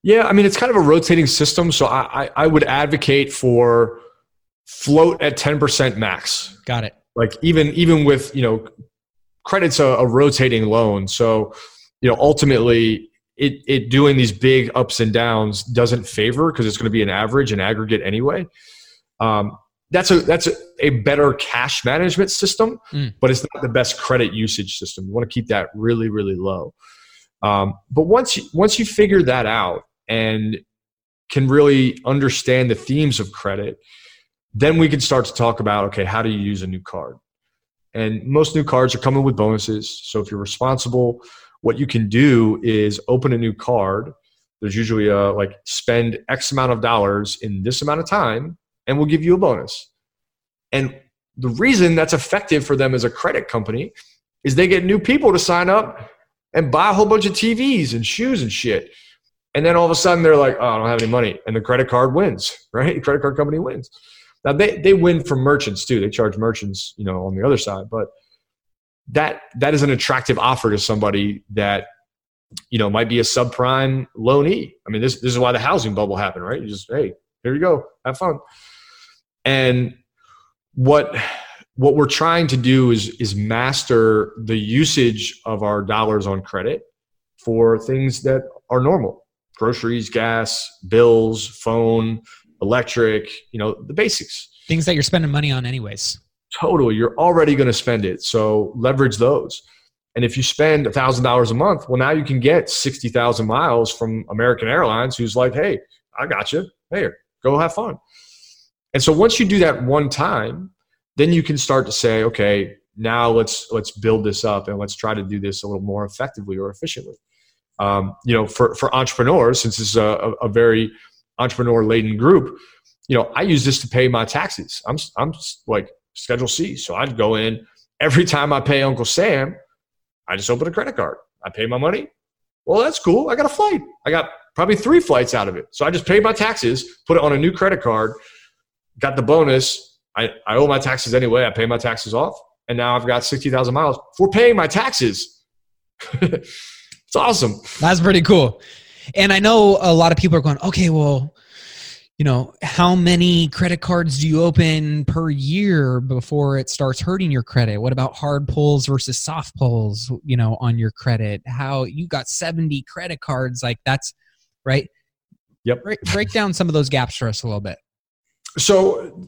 Yeah, I mean, it's kind of a rotating system. So I would advocate for float at 10% max. Got it. Like even with, credit's a rotating loan. So, ultimately it doing these big ups and downs doesn't favor, because it's going to be an average and aggregate anyway. That's a better cash management system, but it's not the best credit usage system. You want to keep that really, really low. But once you figure that out and can really understand the themes of credit, then we can start to talk about, okay, how do you use a new card? And most new cards are coming with bonuses. So if you're responsible, what you can do is open a new card. There's usually spend X amount of dollars in this amount of time, and we'll give you a bonus. And the reason that's effective for them as a credit company is they get new people to sign up and buy a whole bunch of TVs and shoes and shit. And then all of a sudden they're like, oh, I don't have any money. And the credit card wins, right? The credit card company wins. Now they win from merchants too. They charge merchants, on the other side. But that is an attractive offer to somebody that, might be a subprime loanee. I mean, this is why the housing bubble happened, right? You just, hey, here you go, have fun. And what we're trying to do is master the usage of our dollars on credit for things that are normal. Groceries, gas, bills, phone, electric, the basics. Things that you're spending money on anyways. Totally. You're already going to spend it. So leverage those. And if you spend $1,000 a month, well, now you can get 60,000 miles from American Airlines, who's like, hey, I got you. Hey, go have fun. And so once you do that one time, then you can start to say, okay, now let's build this up and let's try to do this a little more effectively or efficiently. For entrepreneurs, since this is a very entrepreneur-laden group, I use this to pay my taxes. I'm like Schedule C. So I'd go in every time I pay Uncle Sam, I just open a credit card. I pay my money. Well, that's cool. I got a flight. I got probably 3 flights out of it. So I just paid my taxes, put it on a new credit card, got the bonus. I owe my taxes anyway. I pay my taxes off. And now I've got 60,000 miles for paying my taxes. It's awesome. That's pretty cool. And I know a lot of people are going, okay, well, how many credit cards do you open per year before it starts hurting your credit? What about hard pulls versus soft pulls, on your credit? How you got 70 credit cards, like that's right. Yep. Break down some of those gaps for us a little bit. So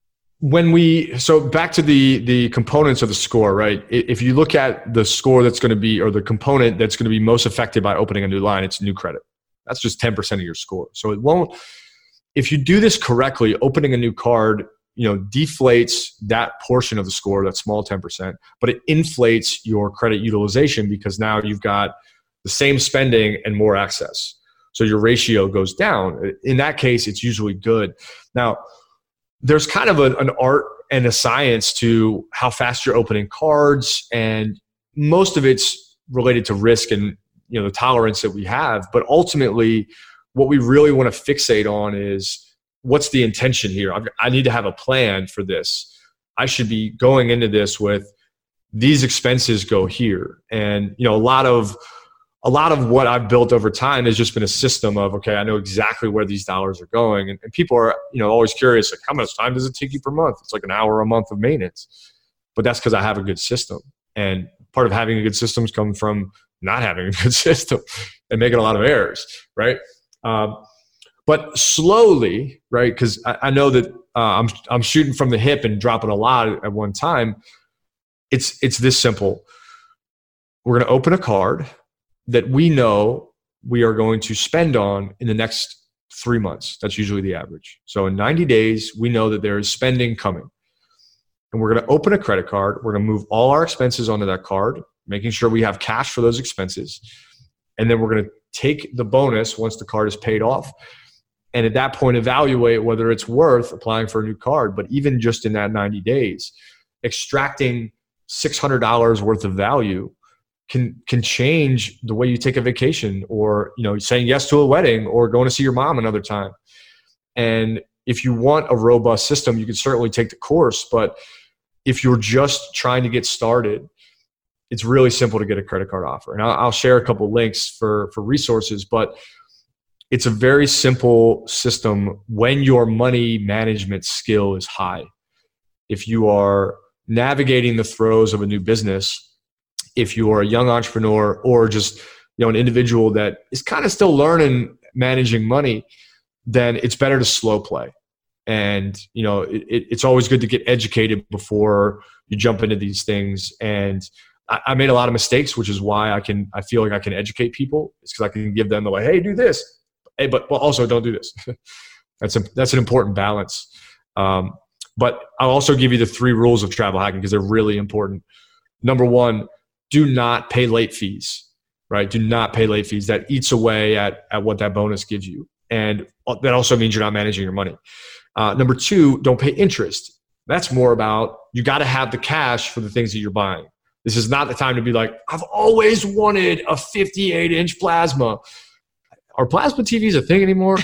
back to the components of the score, right? If you look at the score that's going to be, or the component that's going to be most affected by opening a new line, it's new credit. That's just 10% of your score. So it won't, if you do this correctly, opening a new card, deflates that portion of the score, that small 10%, but it inflates your credit utilization because now you've got the same spending and more access. So your ratio goes down. In that case, it's usually good. Now, there's kind of an art and a science to how fast you're opening cards, and most of it's related to risk and the tolerance that we have. But ultimately, what we really want to fixate on is what's the intention here? I need to have a plan for this. I should be going into this with these expenses go here, and a lot of what I've built over time has just been a system of, okay, I know exactly where these dollars are going. And people are, always curious, like, how much time does it take you per month? It's like an hour a month of maintenance. But that's because I have a good system. And part of having a good system comes from not having a good system and making a lot of errors, right? But slowly, right, because I know that I'm shooting from the hip and dropping a lot at one time. It's this simple. We're going to open a card that we know we are going to spend on in the next 3 months. That's usually the average. So in 90 days, we know that there is spending coming. And we're going to open a credit card. We're going to move all our expenses onto that card, making sure we have cash for those expenses. And then we're going to take the bonus once the card is paid off. And at that point, evaluate whether it's worth applying for a new card. But even just in that 90 days, extracting $600 worth of value can change the way you take a vacation, or saying yes to a wedding, or going to see your mom another time. And if you want a robust system, you can certainly take the course. But if you're just trying to get started, it's really simple to get a credit card offer. And I'll share a couple links for resources. But it's a very simple system when your money management skill is high. If you are navigating the throes of a new business, if you are a young entrepreneur or just an individual that is kind of still learning managing money, then it's better to slow play. And it's always good to get educated before you jump into these things. And I made a lot of mistakes, which is why I feel like I can educate people. It's because I can give them the hey, do this, hey, but also don't do this. That's an important balance. But I'll also give you the 3 rules of travel hacking because they're really important. Number 1, do not pay late fees, right? Do not pay late fees. That eats away at what that bonus gives you. And that also means you're not managing your money. Number 2, don't pay interest. That's more about you got to have the cash for the things that you're buying. This is not the time to be like, I've always wanted a 58-inch plasma. Are plasma TVs a thing anymore?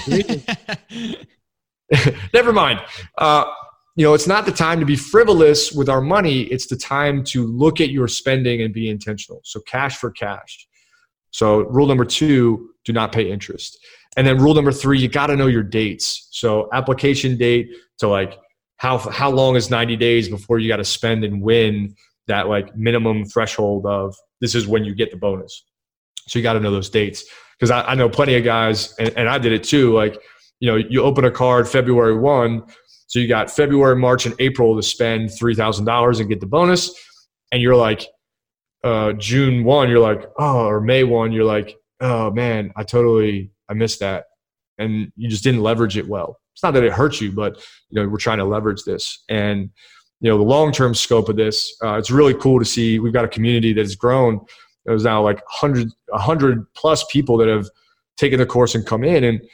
Never mind. It's not the time to be frivolous with our money. It's the time to look at your spending and be intentional. So cash for cash. So rule number 2, do not pay interest. And then rule number 3, you got to know your dates. So application date to how long is 90 days before you got to spend and win that minimum threshold of this is when you get the bonus. So you got to know those dates. Because I know plenty of guys, and I did it too, you open a card February 1, so you got February, March, and April to spend $3,000 and get the bonus. And you're June 1, you're or May 1, you're oh man, I missed that. And you just didn't leverage it well. It's not that it hurts you, but we're trying to leverage this. And the long-term scope of this, it's really cool to see. We've got a community that has grown. There's now 100 plus people that have taken the course and come in, and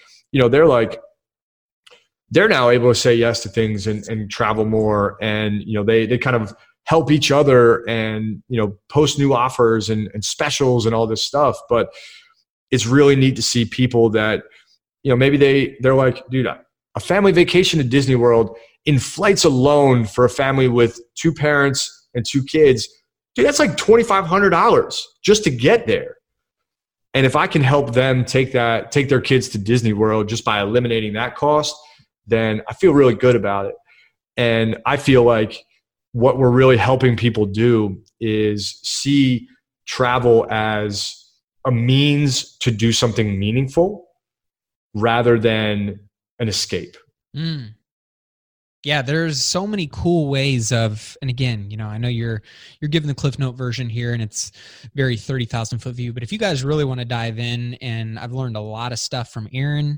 they're now able to say yes to things and travel more, and they kind of help each other and post new offers and specials and all this stuff. But it's really neat to see people that maybe they're like, dude, a family vacation to Disney World in flights alone for a family with 2 parents and 2 kids, dude, that's $2,500 just to get there. And if I can help them take their kids to Disney World just by eliminating that cost, then I feel really good about it. And I feel like what we're really helping people do is see travel as a means to do something meaningful rather than an escape. Yeah, there's so many cool ways of, and again, I know you're giving the Cliff Note version here and it's very 30,000 foot view, but if you guys really want to dive in, and I've learned a lot of stuff from Aaron,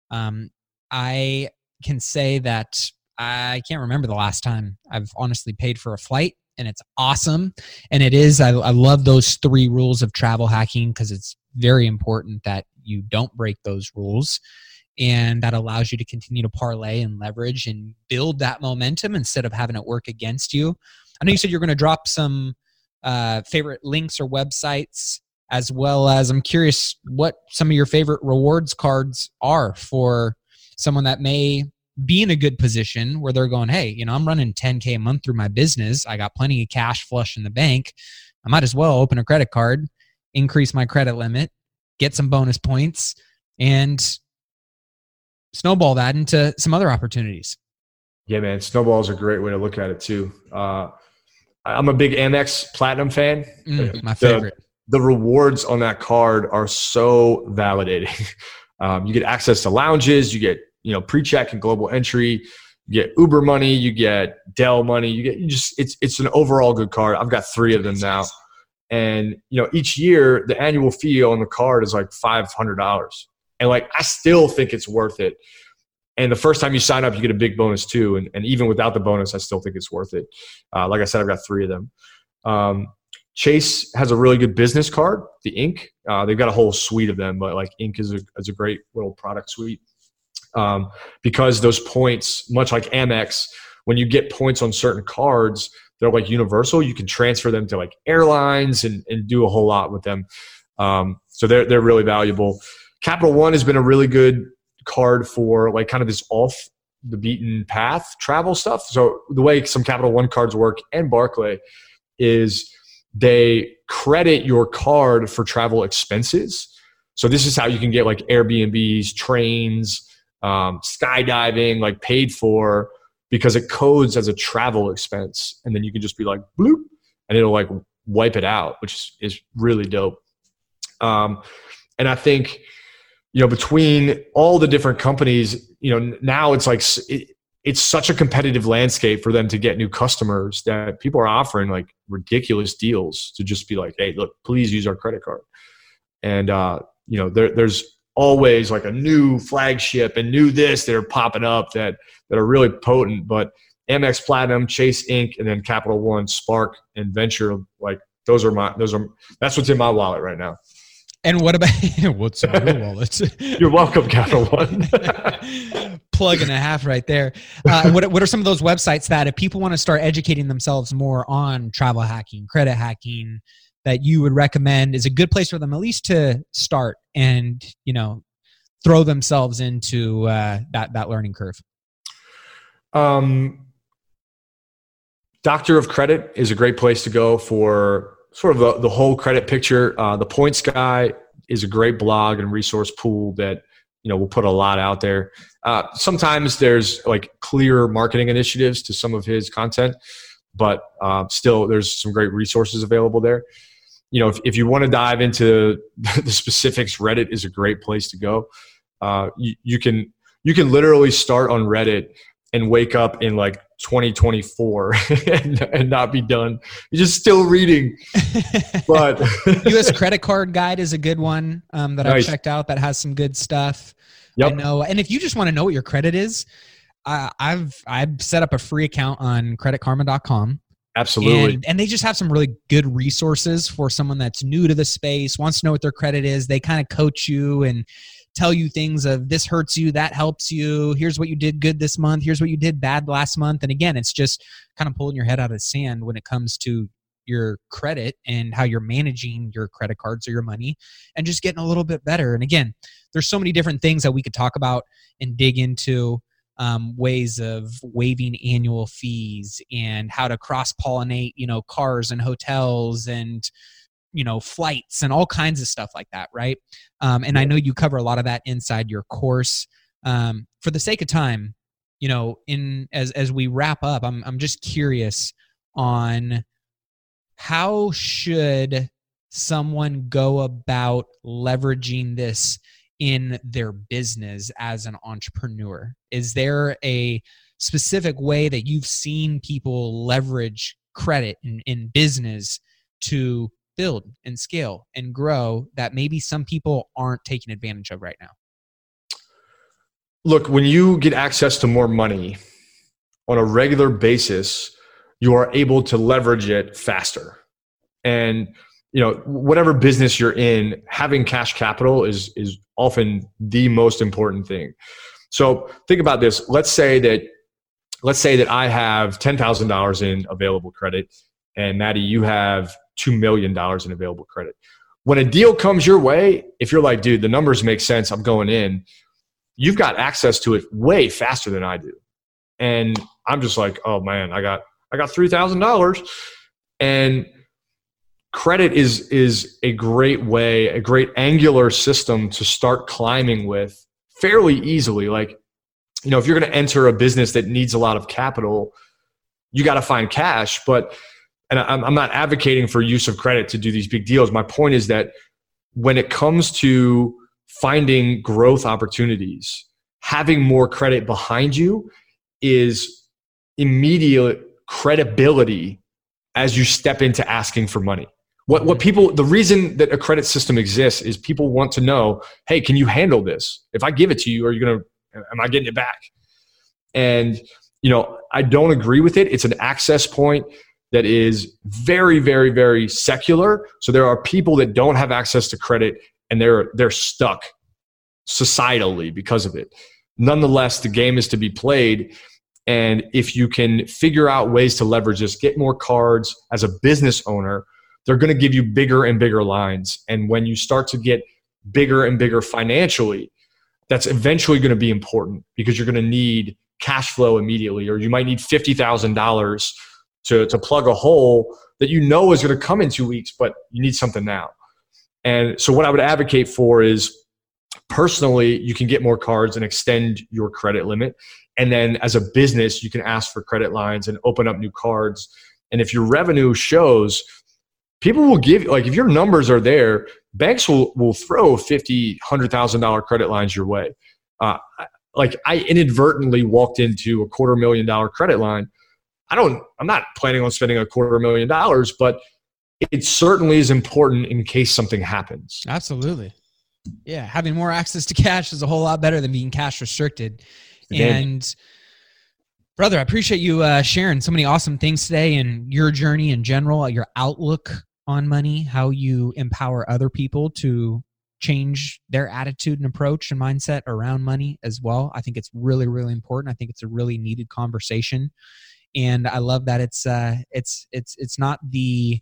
I can say that I can't remember the last time I've honestly paid for a flight, and it's awesome. And it is, I love those 3 rules of travel hacking because it's very important that you don't break those rules. And that allows you to continue to parlay and leverage and build that momentum instead of having it work against you. I know you said you're going to drop some favorite links or websites, as well as I'm curious what some of your favorite rewards cards are for someone that may be in a good position where they're going, hey, I'm running $10K a month through my business. I got plenty of cash flush in the bank. I might as well open a credit card, increase my credit limit, get some bonus points, and snowball that into some other opportunities. Yeah, man. Snowball is a great way to look at it too. I'm a big Amex Platinum fan. My favorite. The rewards on that card are so validating. You get access to lounges, you get, pre-check and global entry, you get Uber money, you get Dell money, it's an overall good card. I've got 3 of them now. And, each year the annual fee on the card is $500. And I still think it's worth it. And the first time you sign up, you get a big bonus too. And even without the bonus, I still think it's worth it. Like I said, I've got 3 of them. Chase has a really good business card, the Ink. They've got a whole suite of them, but Ink is a great little product suite. Because those points, much like Amex, when you get points on certain cards, they're universal. You can transfer them to airlines and do a whole lot with them. So they're really valuable. Capital One has been a really good card for kind of this off the beaten path travel stuff. So the way some Capital One cards work and Barclay is they credit your card for travel expenses. So this is how you can get like Airbnbs, trains, skydiving, like paid for, because it codes as a travel expense. And then you can just be like, bloop, and it'll like wipe it out, which is really dope. And I think, between all the different companies, now it's like, it's such a competitive landscape for them to get new customers that people are offering like ridiculous deals to just be like, hey, look, please use our credit card. And, there's always like a new flagship and new this that are popping up that are really potent. But Amex Platinum, Chase Inc., and then Capital One, Spark, and Venture, like that's what's in my wallet right now. And what about what's in your wallet? You're welcome, Capital One. Plug and a half right there. What are some of those websites that if people want to start educating themselves more on travel hacking, credit hacking, that you would recommend is a good place for them at least to start and, throw themselves into that learning curve? Doctor of Credit is a great place to go for sort of the whole credit picture. The Points Guy is a great blog and resource pool that, we'll put a lot out there. Sometimes there's like clear marketing initiatives to some of his content, but still there's some great resources available there. If you want to dive into the specifics, Reddit is a great place to go. You can literally start on Reddit and wake up in like 2024 and not be done. You're just still reading. But U.S. Credit Card Guide is a good one that Nice. I've checked out that has some good stuff. Yep. I know. And if you just want to know what your credit is, I've set up a free account on creditkarma.com. Absolutely. And they just have some really good resources for someone that's new to the space, wants to know what their credit is. They kind of coach you and tell you things of this hurts you, that helps you. Here's what you did good this month. Here's what you did bad last month. And again, it's just kind of pulling your head out of the sand when it comes to your credit and how you're managing your credit cards or your money and just getting a little bit better. And again, there's so many different things that we could talk about and dig into. Ways of waiving annual fees and how to cross-pollinate, cars and hotels and, flights and all kinds of stuff like that, right? And I know you cover a lot of that inside your course. For the sake of time, as we wrap up, I'm just curious on how should someone go about leveraging this in their business as an entrepreneur? Is there a specific way that you've seen people leverage credit in business to build and scale and grow that maybe some people aren't taking advantage of right now? Look, when you get access to more money on a regular basis, you are able to leverage it faster. And whatever business you're in, having cash capital is often the most important thing. So think about this. Let's say that I have $10,000 in available credit, and Maddie, you have $2 million in available credit. When a deal comes your way, if you're like, dude, the numbers make sense, I'm going in, you've got access to it way faster than I do. And I'm just like, oh man, I got $3,000. And credit is a great way, a great angular system to start climbing with fairly easily. Like, if you're going to enter a business that needs a lot of capital, you got to find cash. And I'm not advocating for use of credit to do these big deals. My point is that when it comes to finding growth opportunities, having more credit behind you is immediate credibility as you step into asking for money. The reason that a credit system exists is people want to know, hey, can you handle this? If I give it to you, am I getting it back? And, I don't agree with it. It's an access point that is very, very, very secular. So there are people that don't have access to credit and they're stuck societally because of it. Nonetheless, the game is to be played. And if you can figure out ways to leverage this, get more cards as a business owner, they're going to give you bigger and bigger lines. And when you start to get bigger and bigger financially, that's eventually going to be important because you're going to need cash flow immediately, or you might need $50,000 to plug a hole that is going to come in 2 weeks, but you need something now. And so what I would advocate for is, personally, you can get more cards and extend your credit limit. And then as a business, you can ask for credit lines and open up new cards. And if your revenue shows, people will give, like if your numbers are there, banks will throw $50,000, $100,000 credit lines your way. Like I inadvertently walked into a $250,000 credit line. I'm not planning on spending $250,000, but it certainly is important in case something happens. Absolutely. Yeah. Having more access to cash is a whole lot better than being cash restricted. And brother, I appreciate you sharing so many awesome things today and your journey in general, your outlook on money, how you empower other people to change their attitude and approach and mindset around money as well. I think it's really, really important. I think it's a really needed conversation. And I love that it's not the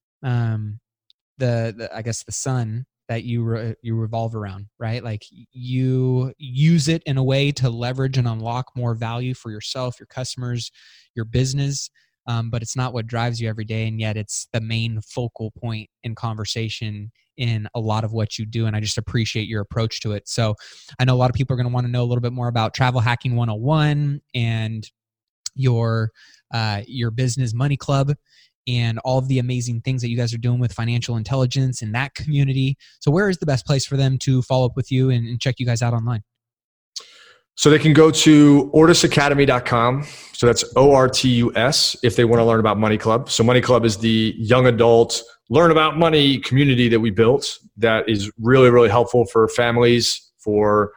I guess the sun that you revolve around, right? Like you use it in a way to leverage and unlock more value for yourself, your customers, your business. But it's not what drives you every day. And yet it's the main focal point in conversation in a lot of what you do. And I just appreciate your approach to it. So I know a lot of people are going to want to know a little bit more about Travel Hacking 101 and your business Money Club and all of the amazing things that you guys are doing with financial intelligence in that community. So where is the best place for them to follow up with you and check you guys out online? So they can go to ortusacademy.com. So that's ORTUS if they want to learn about Money Club. So Money Club is the young adult learn about money community that we built that is really, really helpful for families, for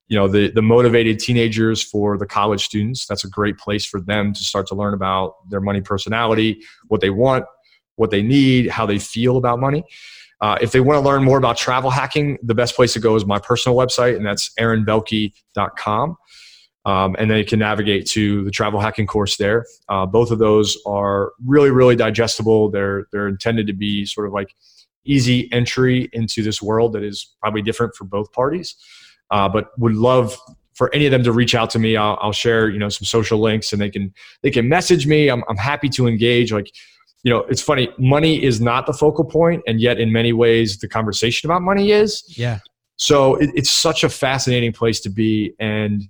the motivated teenagers, for the college students. That's a great place for them to start to learn about their money personality, what they want, what they need, how they feel about money. If they want to learn more about travel hacking, the best place to go is my personal website, and that's aaronbelke.com. And they can navigate to the travel hacking course there. Both of those are really, really digestible. They're intended to be sort of like easy entry into this world that is probably different for both parties. But would love for any of them to reach out to me. I'll share, some social links, and they can message me. I'm happy to engage. Like, it's funny. Money is not the focal point, and yet in many ways the conversation about money is. Yeah. So it's such a fascinating place to be, and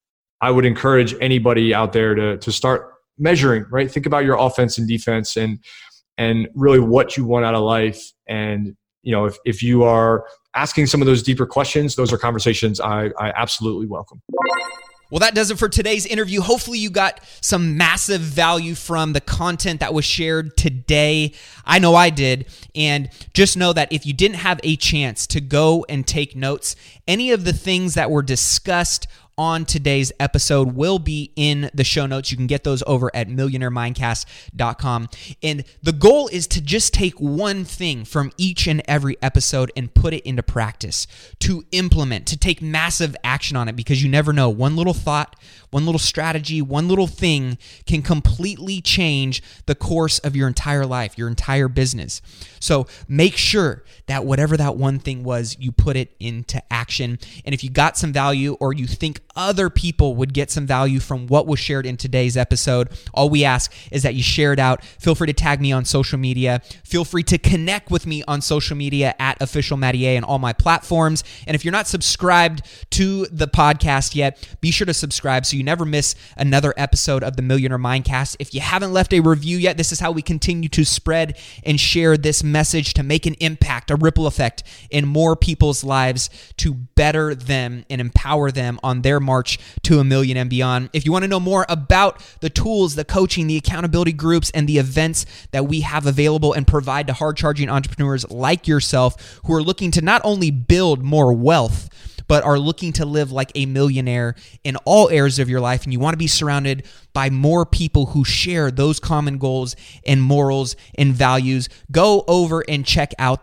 I would encourage anybody out there to start measuring. Right, think about your offense and defense, and really what you want out of life. And if you are asking some of those deeper questions, those are conversations I absolutely welcome. Well, that does it for today's interview. Hopefully you got some massive value from the content that was shared today. I know I did. And just know that if you didn't have a chance to go and take notes, any of the things that were discussed on today's episode will be in the show notes. You can get those over at millionairemindcast.com. And the goal is to just take one thing from each and every episode and put it into practice, to implement, to take massive action on it, because you never know. One little thought, one little strategy, one little thing can completely change the course of your entire life, your entire business. So make sure that whatever that one thing was, you put it into action. And if you got some value, or you think other people would get some value from what was shared in today's episode, all we ask is that you share it out. Feel free to tag me on social media. Feel free to connect with me on social media at Official Matty A on all my platforms. And if you're not subscribed to the podcast yet, be sure to subscribe so you never miss another episode of the Millionaire Mindcast. If you haven't left a review yet, this is how we continue to spread and share this message to make an impact, a ripple effect in more people's lives, to better them and empower them on their march to $1 million and beyond. If you want to know more about the tools, the coaching, the accountability groups, and the events that we have available and provide to hard-charging entrepreneurs like yourself who are looking to not only build more wealth, but are looking to live like a millionaire in all areas of your life, and you want to be surrounded by more people who share those common goals and morals and values, go over and check out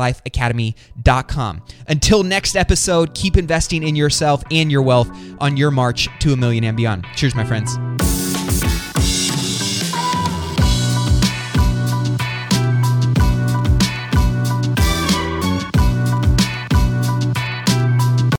therichlifeacademy.com. Until next episode, keep investing in yourself and your wealth on your march to $1 million and beyond. Cheers, my friends.